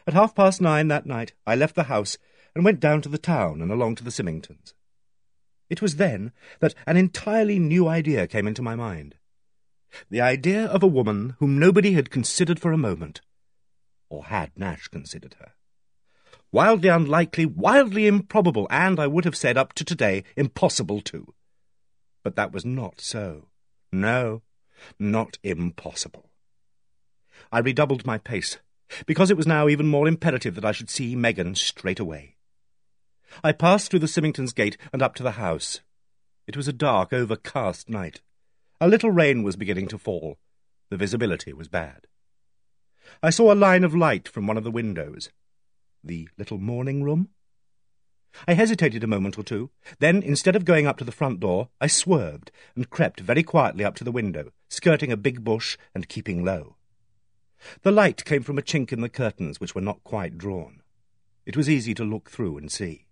At 9:30 that night, I left the house and went down to the town and along to the Symingtons. It was then that an entirely new idea came into my mind. The idea of a woman whom nobody had considered for a moment. Or had Nash considered her? Wildly unlikely, wildly improbable, and, I would have said up to today, impossible too. But that was not so. No, not impossible. I redoubled my pace, because it was now even more imperative that I should see Megan straight away. I passed through the Symingtons' gate and up to the house. It was a dark, overcast night. A little rain was beginning to fall. The visibility was bad. I saw a line of light from one of the windows. The little morning room? I hesitated a moment or two. Then, instead of going up to the front door, I swerved and crept very quietly up to the window, skirting a big bush and keeping low. The light came from a chink in the curtains, which were not quite drawn. It was easy to look through and see.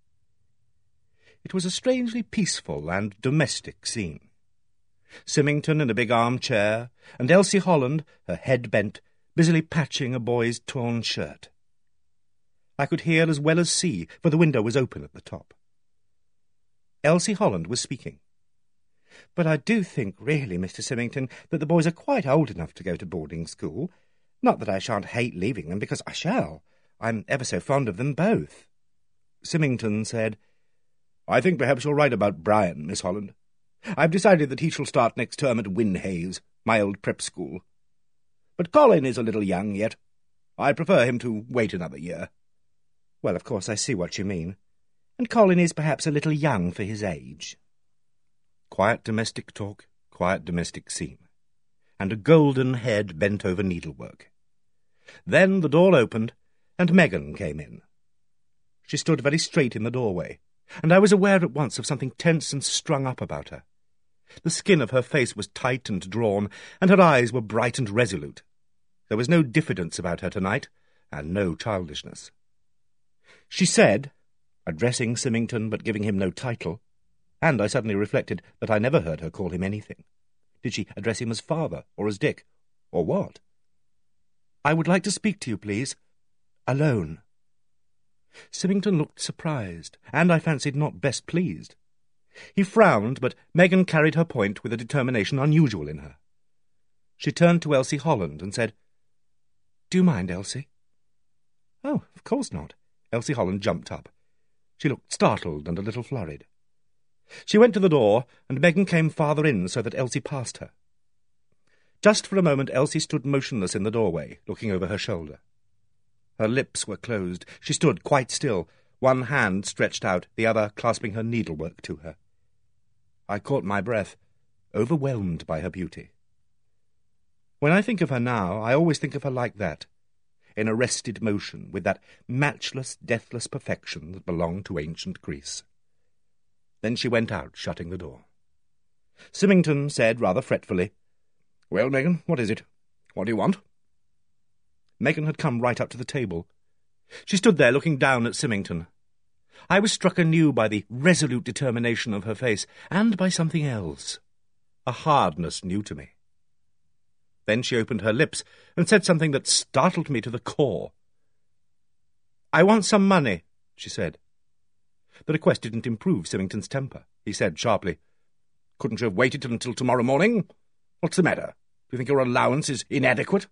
It was a strangely peaceful and domestic scene. Symington in a big armchair, and Elsie Holland, her head bent, busily patching a boy's torn shirt. I could hear as well as see, for the window was open at the top. Elsie Holland was speaking. "But I do think, really, Mr. Symington, that the boys are quite old enough to go to boarding school. Not that I shan't hate leaving them, because I shall. I'm ever so fond of them both." Symington said, "I think perhaps you're right about Brian, Miss Holland. I've decided that he shall start next term at Winhays, my old prep school. But Colin is a little young yet. I prefer him to wait another year." "Well, of course, I see what you mean. And Colin is perhaps a little young for his age." Quiet domestic talk, quiet domestic scene, and a golden head bent over needlework. Then the door opened, and Megan came in. She stood very straight in the doorway, and I was aware at once of something tense and strung up about her. The skin of her face was tight and drawn, and her eyes were bright and resolute. There was no diffidence about her tonight, and no childishness. She said, addressing Symington but giving him no title, and I suddenly reflected that I never heard her call him anything. Did she address him as father, or as Dick, or what? "I would like to speak to you, please. Alone." Symington looked surprised, and I fancied not best pleased. He frowned, but Megan carried her point with a determination unusual in her. She turned to Elsie Holland and said, "Do you mind, Elsie?" "Oh, of course not." Elsie Holland jumped up. She looked startled and a little flurried. She went to the door, and Megan came farther in so that Elsie passed her. Just for a moment Elsie stood motionless in the doorway, looking over her shoulder. Her lips were closed. She stood quite still, one hand stretched out, the other clasping her needlework to her. I caught my breath, overwhelmed by her beauty. When I think of her now, I always think of her like that, in arrested motion, with that matchless, deathless perfection that belonged to ancient Greece. Then she went out, shutting the door. Symington said rather fretfully, "Well, Megan, what is it? What do you want?" Megan had come right up to the table. She stood there looking down at Symington. I was struck anew by the resolute determination of her face, and by something else, a hardness new to me. Then she opened her lips and said something that startled me to the core. "I want some money," she said. The request didn't improve Symington's temper. He said sharply, "Couldn't you have waited until tomorrow morning? What's the matter? Do you think your allowance is inadequate?"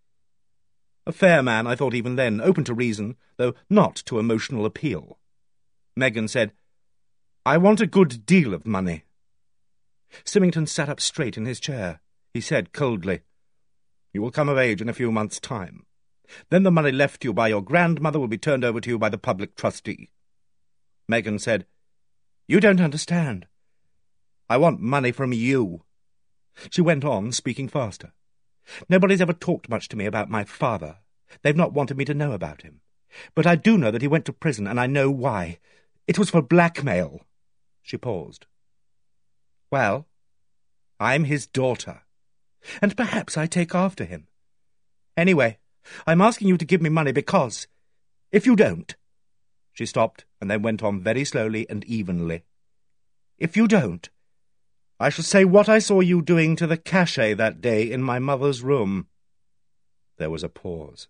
A fair man, I thought even then, open to reason, though not to emotional appeal. Megan said, "I want a good deal of money." Symington sat up straight in his chair. He said coldly, "You will come of age in a few months' time. Then the money left you by your grandmother will be turned over to you by the public trustee." Megan said, "You don't understand. I want money from you." She went on, speaking faster. "Nobody's ever talked much to me about my father. They've not wanted me to know about him. But I do know that he went to prison, and I know why. It was for blackmail." She paused. "Well, I'm his daughter, and perhaps I take after him. Anyway, I'm asking you to give me money because, if you don't—" She stopped and then went on very slowly and evenly. "If you don't, I shall say what I saw you doing to the cachet that day in my mother's room." There was a pause.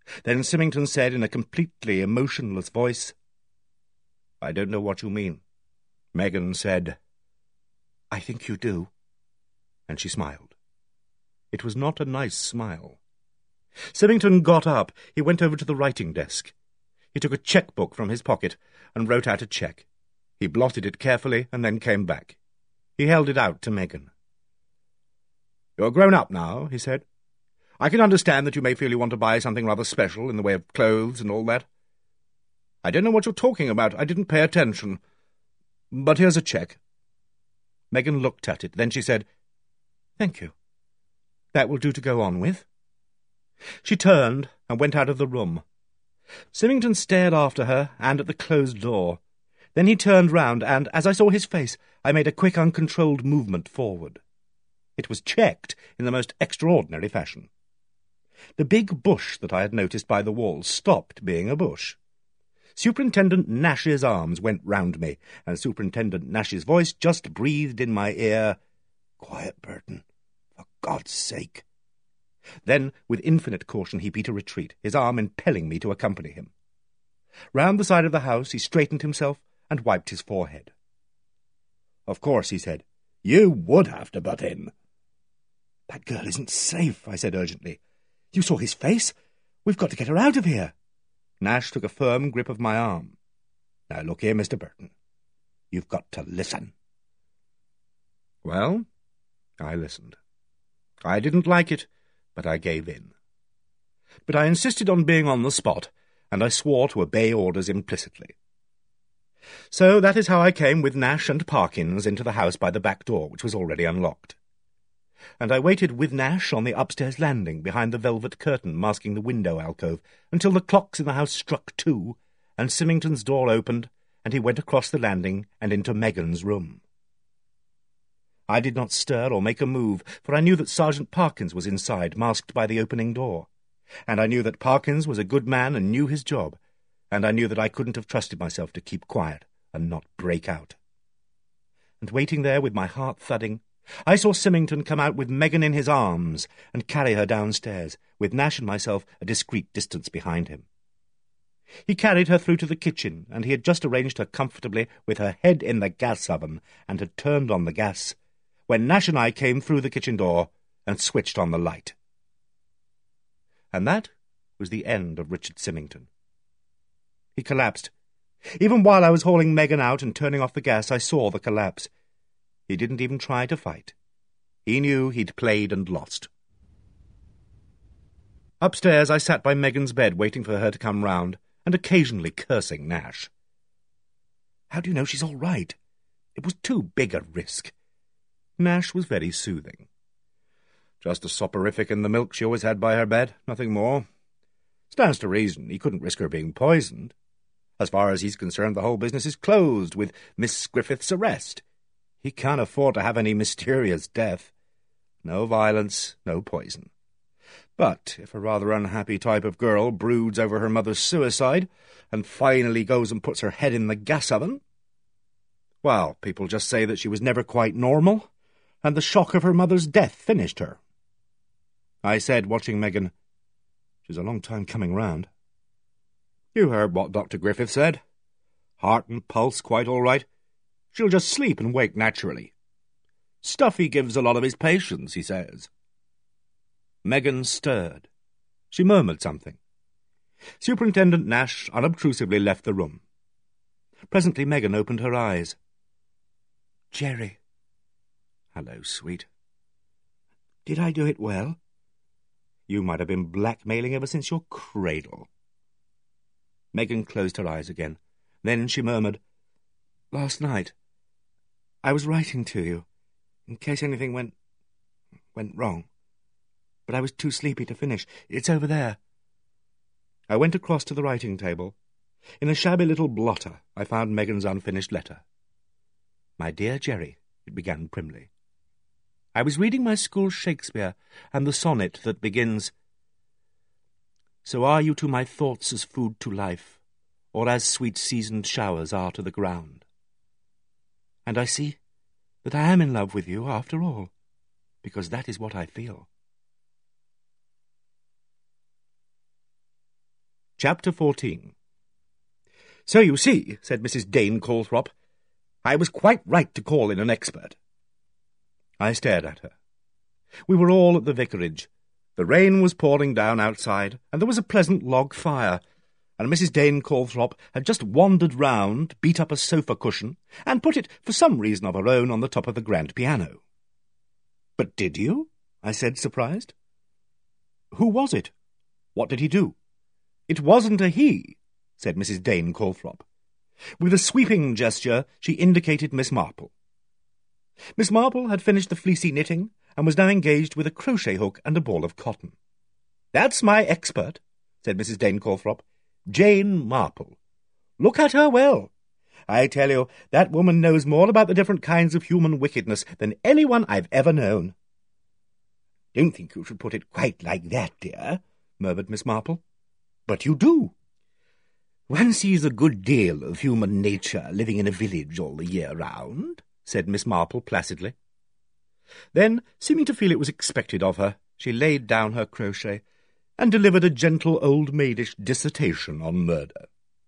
Then Symington said in a completely emotionless voice, "I don't know what you mean." Megan said, "I think you do." And she smiled. It was not a nice smile. Symington got up. He went over to the writing desk. He took a cheque-book from his pocket and wrote out a cheque. He blotted it carefully and then came back. He held it out to Megan. "You're grown up now," he said. "I can understand that you may feel you want to buy something rather special in the way of clothes and all that. I don't know what you're talking about. I didn't pay attention. But here's a cheque." Megan looked at it. Then she said, "Thank you. That will do to go on with." She turned and went out of the room. Symington stared after her and at the closed door. Then he turned round, and as I saw his face, I made a quick, uncontrolled movement forward. It was checked in the most extraordinary fashion. The big bush that I had noticed by the wall stopped being a bush. Superintendent Nash's arms went round me, and Superintendent Nash's voice just breathed in my ear, "Quiet, Burton, for God's sake." Then, with infinite caution, he beat a retreat, his arm impelling me to accompany him. Round the side of the house he straightened himself and wiped his forehead. "Of course," he said, "you would have to butt in." "That girl isn't safe," I said urgently. "You saw his face? We've got to get her out of here." Nash took a firm grip of my arm. "Now look here, Mr. Burton. You've got to listen." Well, I listened. I didn't like it, but I gave in. But I insisted on being on the spot, and I swore to obey orders implicitly. So that is how I came with Nash and Parkins into the house by the back door, which was already unlocked. And I waited with Nash on the upstairs landing behind the velvet curtain masking the window alcove until the clocks in the house struck 2, and Symington's door opened, and he went across the landing and into Megan's room. I did not stir or make a move, for I knew that Sergeant Parkins was inside, masked by the opening door. And I knew that Parkins was a good man and knew his job, and I knew that I couldn't have trusted myself to keep quiet and not break out. And waiting there with my heart thudding, I saw Symington come out with Megan in his arms and carry her downstairs, with Nash and myself a discreet distance behind him. He carried her through to the kitchen, and he had just arranged her comfortably with her head in the gas oven and had turned on the gas, when Nash and I came through the kitchen door and switched on the light. And that was the end of Richard Symington. He collapsed. Even while I was hauling Megan out and turning off the gas, I saw the collapse. He didn't even try to fight. He knew he'd played and lost. Upstairs I sat by Megan's bed waiting for her to come round, and occasionally cursing Nash. "How do you know she's all right? It was too big a risk." Nash was very soothing. "Just a soporific in the milk she always had by her bed, nothing more. Stands to reason he couldn't risk her being poisoned. As far as he's concerned, the whole business is closed with Miss Griffith's arrest. He can't afford to have any mysterious death. No violence, no poison. But if a rather unhappy type of girl broods over her mother's suicide and finally goes and puts her head in the gas oven, well, people just say that she was never quite normal, and the shock of her mother's death finished her." I said, watching Megan, "She's a long time coming round." "You heard what Dr. Griffith said. Heart and pulse quite all right. She'll just sleep and wake naturally. Stuff he gives a lot of his patients, he says." Megan stirred. She murmured something. Superintendent Nash unobtrusively left the room. Presently Megan opened her eyes. "Jerry." "Hello, sweet." "Did I do it well?" "You might have been blackmailing ever since your cradle." Megan closed her eyes again. Then she murmured, "Last night, I was writing to you, in case anything went wrong. But I was too sleepy to finish. It's over there." I went across to the writing table. In a shabby little blotter, I found Megan's unfinished letter. "My dear Jerry," it began primly, "I was reading my school Shakespeare and the sonnet that begins, 'So are you to my thoughts as food to life, or as sweet seasoned showers are to the ground.' And I see that I am in love with you after all, because that is what I feel." Chapter 14. "So you see," said Mrs. Dane Calthrop, "I was quite right to call in an expert." I stared at her. We were all at the vicarage. The rain was pouring down outside, and there was a pleasant log fire, and Mrs. Dane Calthrop had just wandered round, beat up a sofa cushion, and put it, for some reason of her own, on the top of the grand piano. "But did you?" I said, surprised. "Who was it? What did he do?" "It wasn't a he," said Mrs. Dane Calthrop. With a sweeping gesture, she indicated Miss Marple. Miss Marple had finished the fleecy knitting, and was now engaged with a crochet hook and a ball of cotton. "That's my expert," said Mrs. Dane Calthrop. "Jane Marple. Look at her well. I tell you, that woman knows more about the different kinds of human wickedness than anyone I've ever known." "Don't think you should put it quite like that, dear," murmured Miss Marple. "But you do. One sees a good deal of human nature living in a village all the year round," said Miss Marple placidly. Then, seeming to feel it was expected of her, she laid down her crochet and delivered a gentle old-maidish dissertation on murder.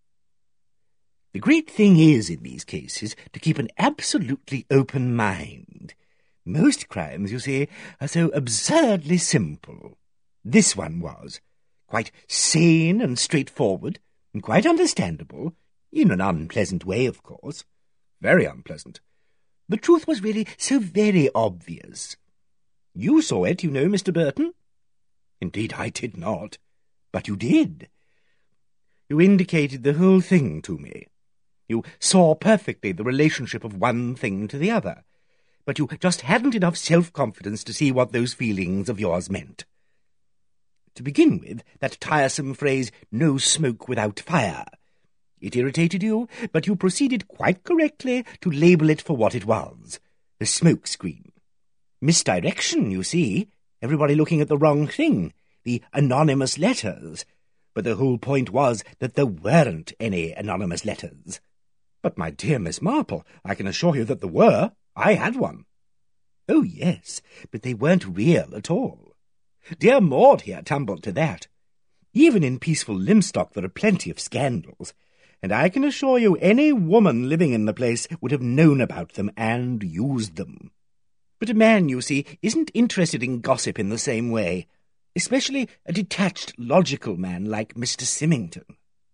"The great thing is, in these cases, to keep an absolutely open mind. Most crimes, you see, are so absurdly simple. This one was. Quite sane and straightforward, and quite understandable, in an unpleasant way, of course. Very unpleasant. The truth was really so very obvious. You saw it, you know, Mr. Burton?" "Indeed, I did not." "But you did. You indicated the whole thing to me. You saw perfectly the relationship of one thing to the other, but you just hadn't enough self-confidence to see what those feelings of yours meant. To begin with, that tiresome phrase, 'no smoke without fire.' It irritated you, but you proceeded quite correctly to label it for what it was, the smoke screen. Misdirection, you see, everybody looking at the wrong thing, the anonymous letters. But the whole point was that there weren't any anonymous letters." "But, my dear Miss Marple, I can assure you that there were. I had one." "Oh, yes, but they weren't real at all. Dear Maud here tumbled to that. Even in peaceful Lymstock there are plenty of scandals, and I can assure you any woman living in the place would have known about them and used them. But a man, you see, isn't interested in gossip in the same way, especially a detached, logical man like Mr. Symington.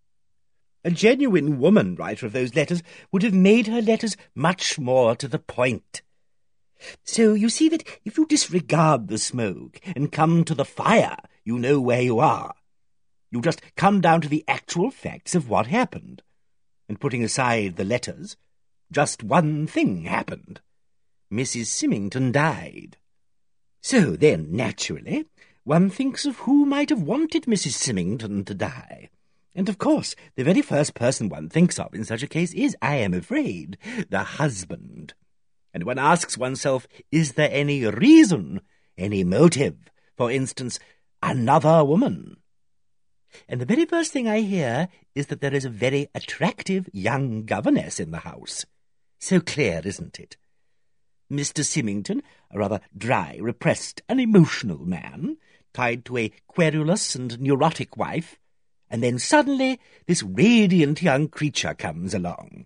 A genuine woman writer of those letters would have made her letters much more to the point. So you see that if you disregard the smoke and come to the fire, you know where you are. You just come down to the actual facts of what happened. And putting aside the letters, just one thing happened. Mrs. Symington died. So then, naturally, one thinks of who might have wanted Mrs. Symington to die. And, of course, the very first person one thinks of in such a case is, I am afraid, the husband. And one asks oneself, is there any reason, any motive, for instance, another woman? And the very first thing I hear is that there is a very attractive young governess in the house. So clear, isn't it? Mr. Symington, a rather dry, repressed, unemotional man, tied to a querulous and neurotic wife, and then suddenly this radiant young creature comes along.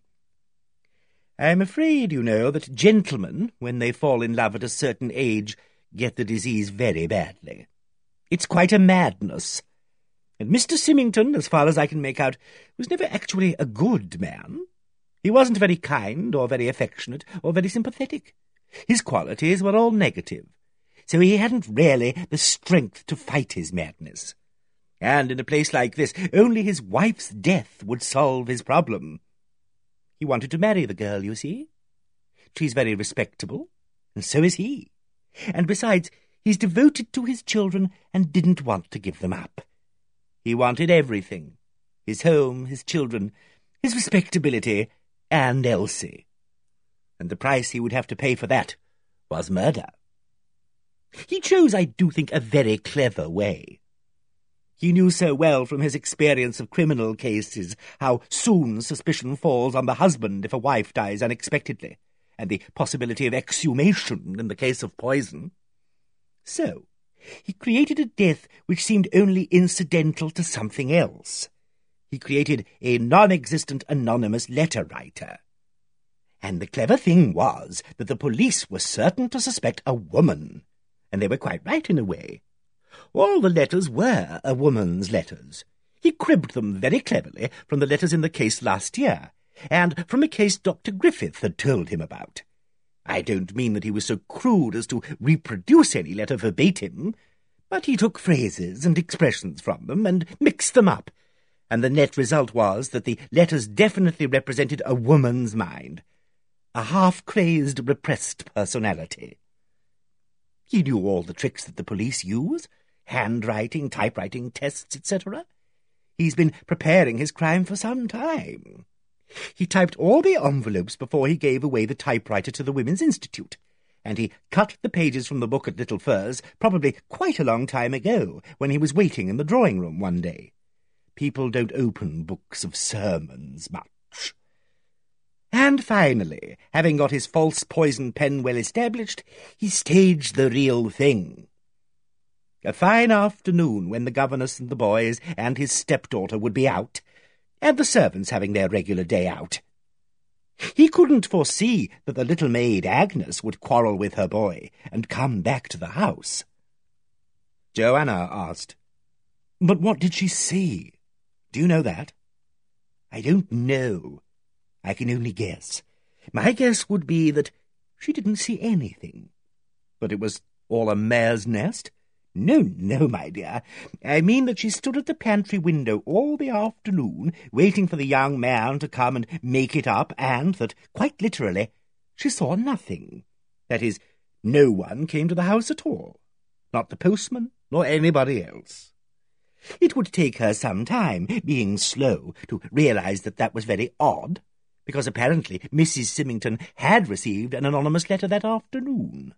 I am afraid, you know, that gentlemen, when they fall in love at a certain age, get the disease very badly. It's quite a madness. And Mr. Symington, as far as I can make out, was never actually a good man. He wasn't very kind, or very affectionate, or very sympathetic. His qualities were all negative, so he hadn't really the strength to fight his madness. And in a place like this, only his wife's death would solve his problem. He wanted to marry the girl, you see. She's very respectable, and so is he. And besides, he's devoted to his children and didn't want to give them up. He wanted everything, his home, his children, his respectability, and Elsie. And the price he would have to pay for that was murder. He chose, I do think, a very clever way. He knew so well from his experience of criminal cases how soon suspicion falls on the husband if a wife dies unexpectedly, and the possibility of exhumation in the case of poison. So he created a death which seemed only incidental to something else, He created a non-existent anonymous letter writer. And the clever thing was that the police were certain to suspect a woman, and they were quite right in a way. All the letters were a woman's letters. He cribbed them very cleverly from the letters in the case last year, and from a case Dr. Griffith had told him about. I don't mean that he was so crude as to reproduce any letter verbatim, but he took phrases and expressions from them and mixed them up, and the net result was that the letters definitely represented a woman's mind, a half-crazed, repressed personality. He knew all the tricks that the police use, handwriting, typewriting tests, etc. He's been preparing his crime for some time. He typed all the envelopes before he gave away the typewriter to the Women's Institute, and he cut the pages from the book at Little Furze probably quite a long time ago, when he was waiting in the drawing-room one day. People don't open books of sermons much. And finally, having got his false poison pen well established, he staged the real thing. A fine afternoon when the governess and the boys and his stepdaughter would be out, and the servants having their regular day out. He couldn't foresee that the little maid Agnes would quarrel with her boy and come back to the house. Joanna asked, "But what did she see? Do you know that?" "I don't know. I can only guess. My guess would be that she didn't see anything." "But it was all a mare's nest?" No, my dear. I mean that she stood at the pantry window all the afternoon, waiting for the young man to come and make it up, and that, quite literally, she saw nothing. That is, no one came to the house at all. Not the postman, nor anybody else. It would take her some time, being slow, to realize that that was very odd, because apparently Mrs. Symington had received an anonymous letter that afternoon.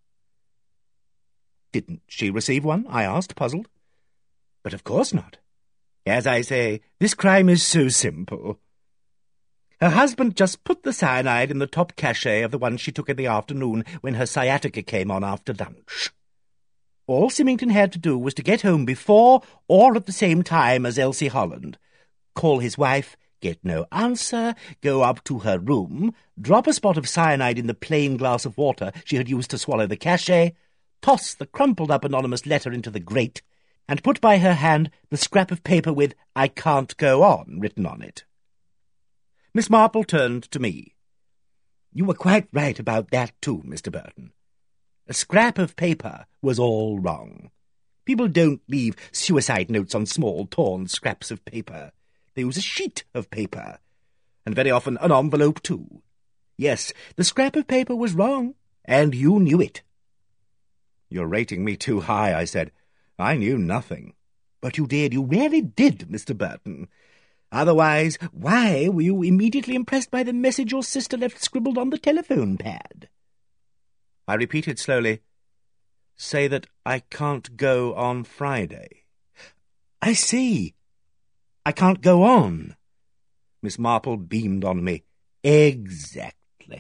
"Didn't she receive one?" I asked, puzzled. "But of course not. As I say, this crime is so simple. Her husband just put the cyanide in the top cachet of the one she took in the afternoon when her sciatica came on after lunch. All Symington had to do was to get home before or at the same time as Elsie Holland, call his wife, get no answer, go up to her room, drop a spot of cyanide in the plain glass of water she had used to swallow the cachet, toss the crumpled-up anonymous letter into the grate, and put by her hand the scrap of paper with 'I can't go on' written on it." Miss Marple turned to me. "You were quite right about that too, Mr. Burton. A scrap of paper was all wrong. People don't leave suicide notes on small, torn scraps of paper. They use a sheet of paper, and very often an envelope too. Yes, the scrap of paper was wrong, and you knew it." "You're rating me too high," I said. "I knew nothing." "But you did, you really did, Mr. Burton. Otherwise, why were you immediately impressed by the message your sister left scribbled on the telephone pad?" I repeated slowly, "Say that I can't go on Friday." "I see. I can't go on." Miss Marple beamed on me. "Exactly.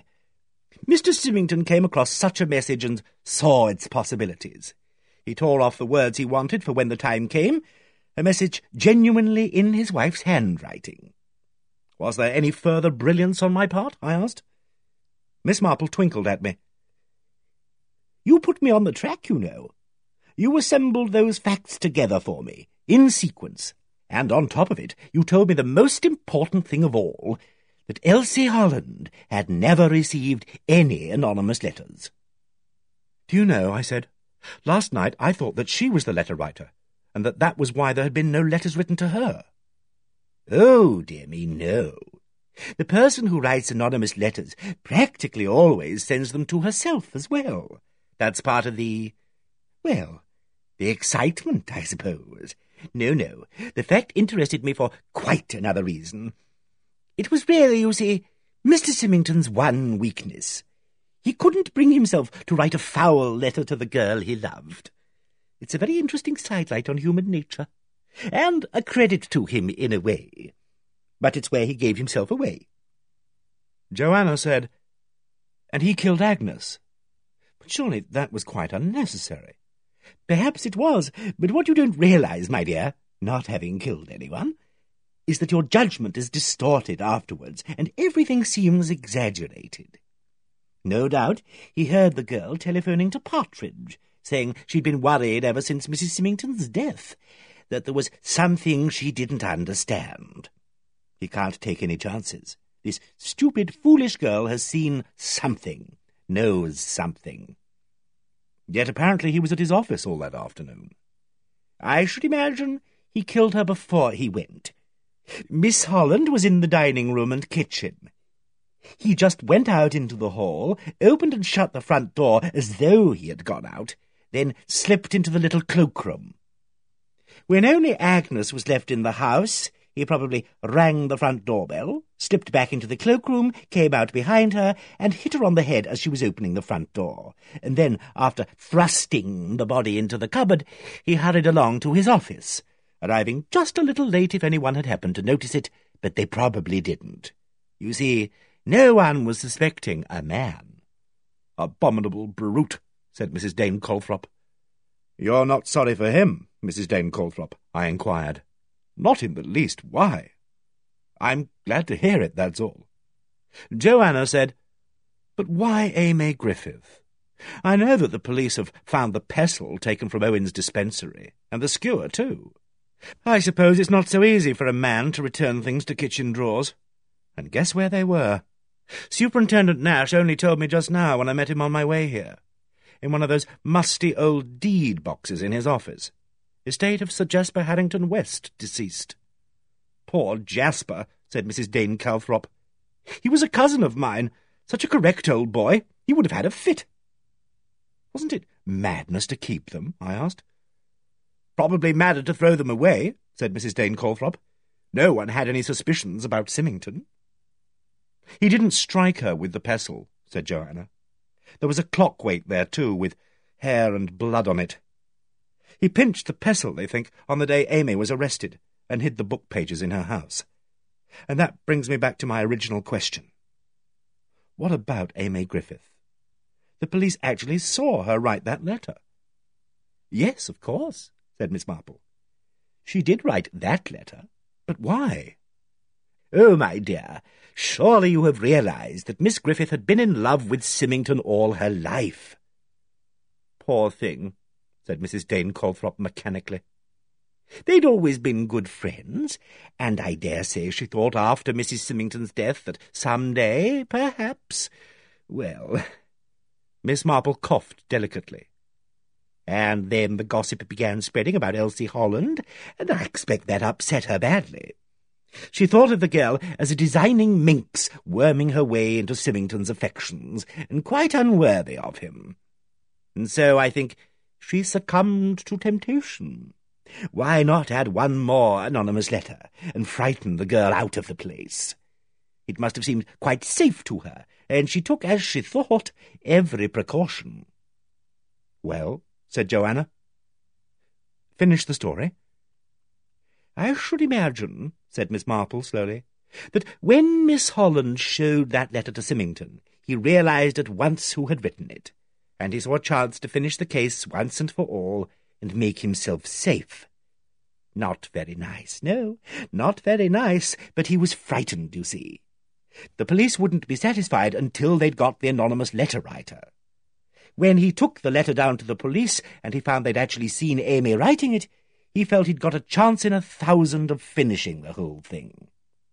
Mr. Symington came across such a message and saw its possibilities. He tore off the words he wanted for when the time came, a message genuinely in his wife's handwriting." "Was there any further brilliance on my part?" I asked. Miss Marple twinkled at me. "You put me on the track, you know. You assembled those facts together for me, in sequence, and on top of it you told me the most important thing of all, that Elsie Holland had never received any anonymous letters." "Do you know," I said, "last night I thought that she was the letter writer, and that was why there had been no letters written to her." "Oh, dear me, no. The person who writes anonymous letters practically always sends them to herself as well. That's part of the excitement, I suppose. No, the fact interested me for quite another reason. It was really, you see, Mr. Symington's one weakness. He couldn't bring himself to write a foul letter to the girl he loved. It's a very interesting sidelight on human nature, and a credit to him in a way. But it's where he gave himself away." Joanna said, "And he killed Agnes. But surely that was quite unnecessary." "Perhaps it was, but what you don't realize, my dear, not having killed anyone, is that your judgment is distorted afterwards, and everything seems exaggerated. No doubt he heard the girl telephoning to Partridge, saying she'd been worried ever since Mrs. Symington's death, that there was something she didn't understand. He can't take any chances. This stupid, foolish girl has seen something, knows something. Yet apparently he was at his office all that afternoon. I should imagine he killed her before he went. Miss Holland was in the dining room and kitchen. He just went out into the hall, opened and shut the front door as though he had gone out, then slipped into the little cloakroom. When only Agnes was left in the house, he probably rang the front doorbell, slipped back into the cloakroom, came out behind her, and hit her on the head as she was opening the front door. And then, after thrusting the body into the cupboard, he hurried along to his office, arriving just a little late if anyone had happened to notice it, but they probably didn't. You see, no one was suspecting a man. "Abominable brute," said Mrs. Dane Calthrop. "You're not sorry for him, Mrs. Dane Calthrop?" I inquired. "Not in the least. Why?" "I'm glad to hear it, that's all." Joanna said, "But why Amy Griffith? I know that the police have found the pestle taken from Owen's dispensary, and the skewer, too. I suppose it's not so easy for a man to return things to kitchen drawers. And guess where they were? Superintendent Nash only told me just now when I met him on my way here. In one of those musty old deed boxes in his office. Estate of Sir Jasper Harrington West, deceased." "Poor Jasper," said Mrs. Dane Calthrop. "He was a cousin of mine. Such a correct old boy. He would have had a fit." "Wasn't it madness to keep them?" I asked. "Probably madder to throw them away," said Mrs. Dane Calthrop. "No one had any suspicions about Symington." "He didn't strike her with the pestle," said Joanna. "There was a clock weight there, too, with hair and blood on it. He pinched the pestle, they think, on the day Amy was arrested, and hid the book pages in her house. And that brings me back to my original question. What about Amy Griffith? The police actually saw her write that letter." "Yes, of course," said Miss Marple. "She did write that letter. But why?" "Oh, my dear, surely you have realized that Miss Griffith had been in love with Symington all her life." "Poor thing," said Mrs. Dane Calthrop mechanically. "They'd always been good friends, and I dare say she thought after Mrs. Symington's death that some day, perhaps— well—" Miss Marple coughed delicately. "And then the gossip began spreading about Elsie Holland, and I expect that upset her badly. She thought of the girl as a designing minx worming her way into Symington's affections, and quite unworthy of him. And so I think she succumbed to temptation. Why not add one more anonymous letter and frighten the girl out of the place? It must have seemed quite safe to her, and she took, as she thought, every precaution." "Well," said Joanna, "finish the story." "I should imagine," said Miss Marple slowly, "that when Miss Holland showed that letter to Symington, he realized at once who had written it, and he saw a chance to finish the case once and for all and make himself safe. Not very nice, no, not very nice, but he was frightened, you see. The police wouldn't be satisfied until they'd got the anonymous letter-writer. When he took the letter down to the police and he found they'd actually seen Amy writing it, he felt he'd got a chance in 1,000 of finishing the whole thing.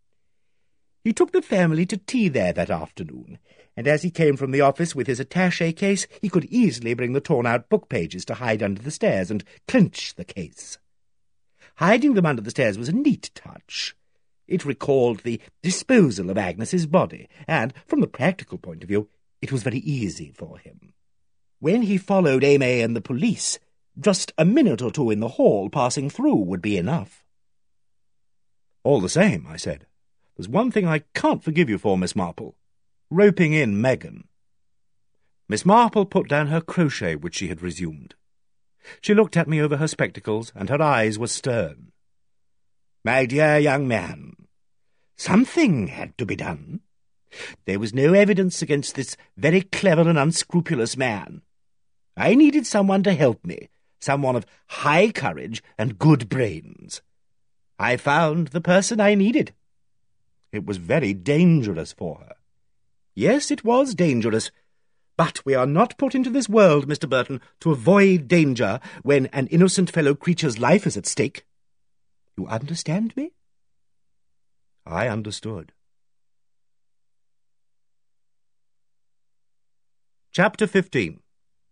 He took the family to tea there that afternoon, and as he came from the office with his attaché case, he could easily bring the torn-out book pages to hide under the stairs and clinch the case. Hiding them under the stairs was a neat touch. It recalled the disposal of Agnes's body, and, from the practical point of view, it was very easy for him. When he followed Amy and the police, just a minute or two in the hall passing through would be enough. "All the same," I said, "there's one thing I can't forgive you for, Miss Marple. Roping in Megan." Miss Marple put down her crochet, which she had resumed. She looked at me over her spectacles, and her eyes were stern. "My dear young man, something had to be done. There was no evidence against this very clever and unscrupulous man. I needed someone to help me, someone of high courage and good brains. I found the person I needed. It was very dangerous for her. Yes, it was dangerous. But we are not put into this world, Mr. Burton, to avoid danger when an innocent fellow creature's life is at stake. You understand me? I understood. Chapter 15.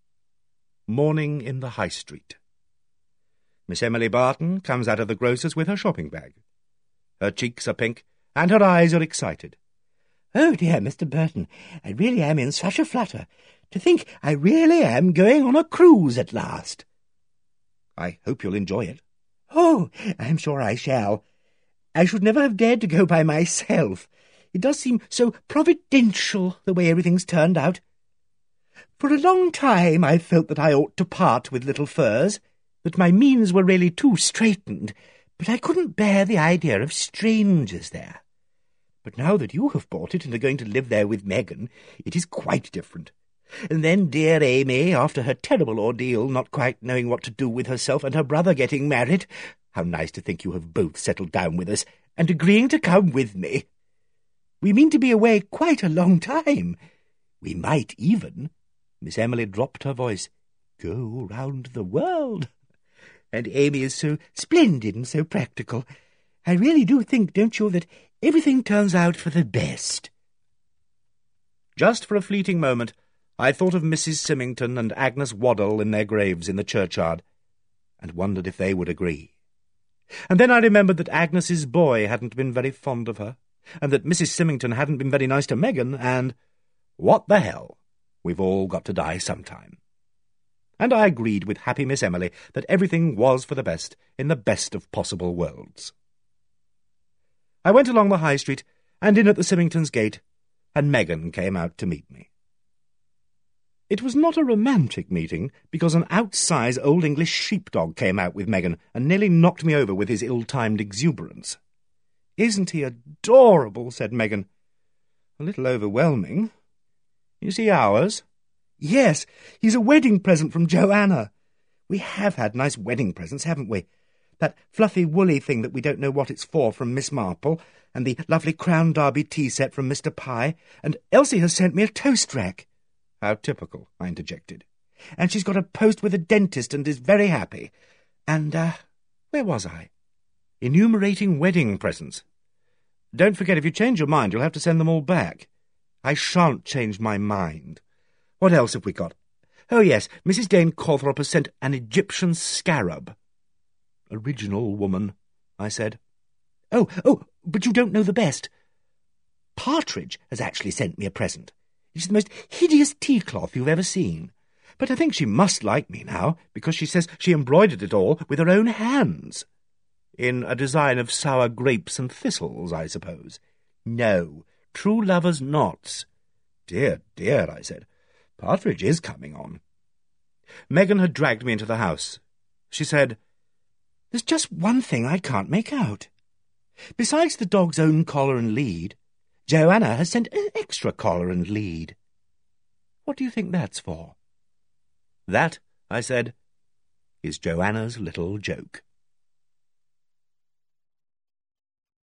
Morning in the High Street. Miss Emily Barton comes out of the grocer's with her shopping bag. Her cheeks are pink, and her eyes are excited. "Oh, dear, Mr. Burton, I really am in such a flutter. To think I really am going on a cruise at last." "I hope you'll enjoy it." "Oh, I'm sure I shall. I should never have dared to go by myself. It does seem so providential, the way everything's turned out. For a long time I've felt that I ought to part with Little Furs, that my means were really too straitened, but I couldn't bear the idea of strangers there. But now that you have bought it and are going to live there with Megan, it is quite different. And then dear Amy, after her terrible ordeal, not quite knowing what to do with herself, and her brother getting married. How nice to think you have both settled down with us, and agreeing to come with me. We mean to be away quite a long time. We might even," Miss Emily dropped her voice, "go round the world. And Amy is so splendid and so practical. I really do think, don't you, that everything turns out for the best." Just for a fleeting moment, I thought of Mrs. Symington and Agnes Waddell in their graves in the churchyard, and wondered if they would agree. And then I remembered that Agnes's boy hadn't been very fond of her, and that Mrs. Symington hadn't been very nice to Megan, and what the hell? We've all got to die sometime. And I agreed with happy Miss Emily that everything was for the best in the best of possible worlds. I went along the High Street and in at the Symingtons' gate, and Megan came out to meet me. It was not a romantic meeting, because an outsize Old English sheepdog came out with Megan and nearly knocked me over with his ill-timed exuberance. "Isn't he adorable?" said Megan. "A little overwhelming. You see ours?" "Yes, he's a wedding present from Joanna. We have had nice wedding presents, haven't we? That fluffy woolly thing that we don't know what it's for from Miss Marple, and the lovely Crown Derby tea set from Mr. Pye, and Elsie has sent me a toast rack." "How typical," I interjected. "And she's got a post with a dentist and is very happy. And, where was I? Enumerating wedding presents. Don't forget, if you change your mind, you'll have to send them all back." "I shan't change my mind. What else have we got? Oh, yes, Mrs. Dane Calthrop has sent an Egyptian scarab." "Original woman," I said. Oh, but you don't know the best. Partridge has actually sent me a present. It's the most hideous tea-cloth you've ever seen. But I think she must like me now, because she says she embroidered it all with her own hands." "In a design of sour grapes and thistles, I suppose?" "No, true lovers' knots." "Dear, dear," I said. "Partridge is coming on." Megan had dragged me into the house. She said, "There's just one thing I can't make out. Besides the dog's own collar and lead, Joanna has sent an extra collar and lead. What do you think that's for?" "That," I said, "is Joanna's little joke."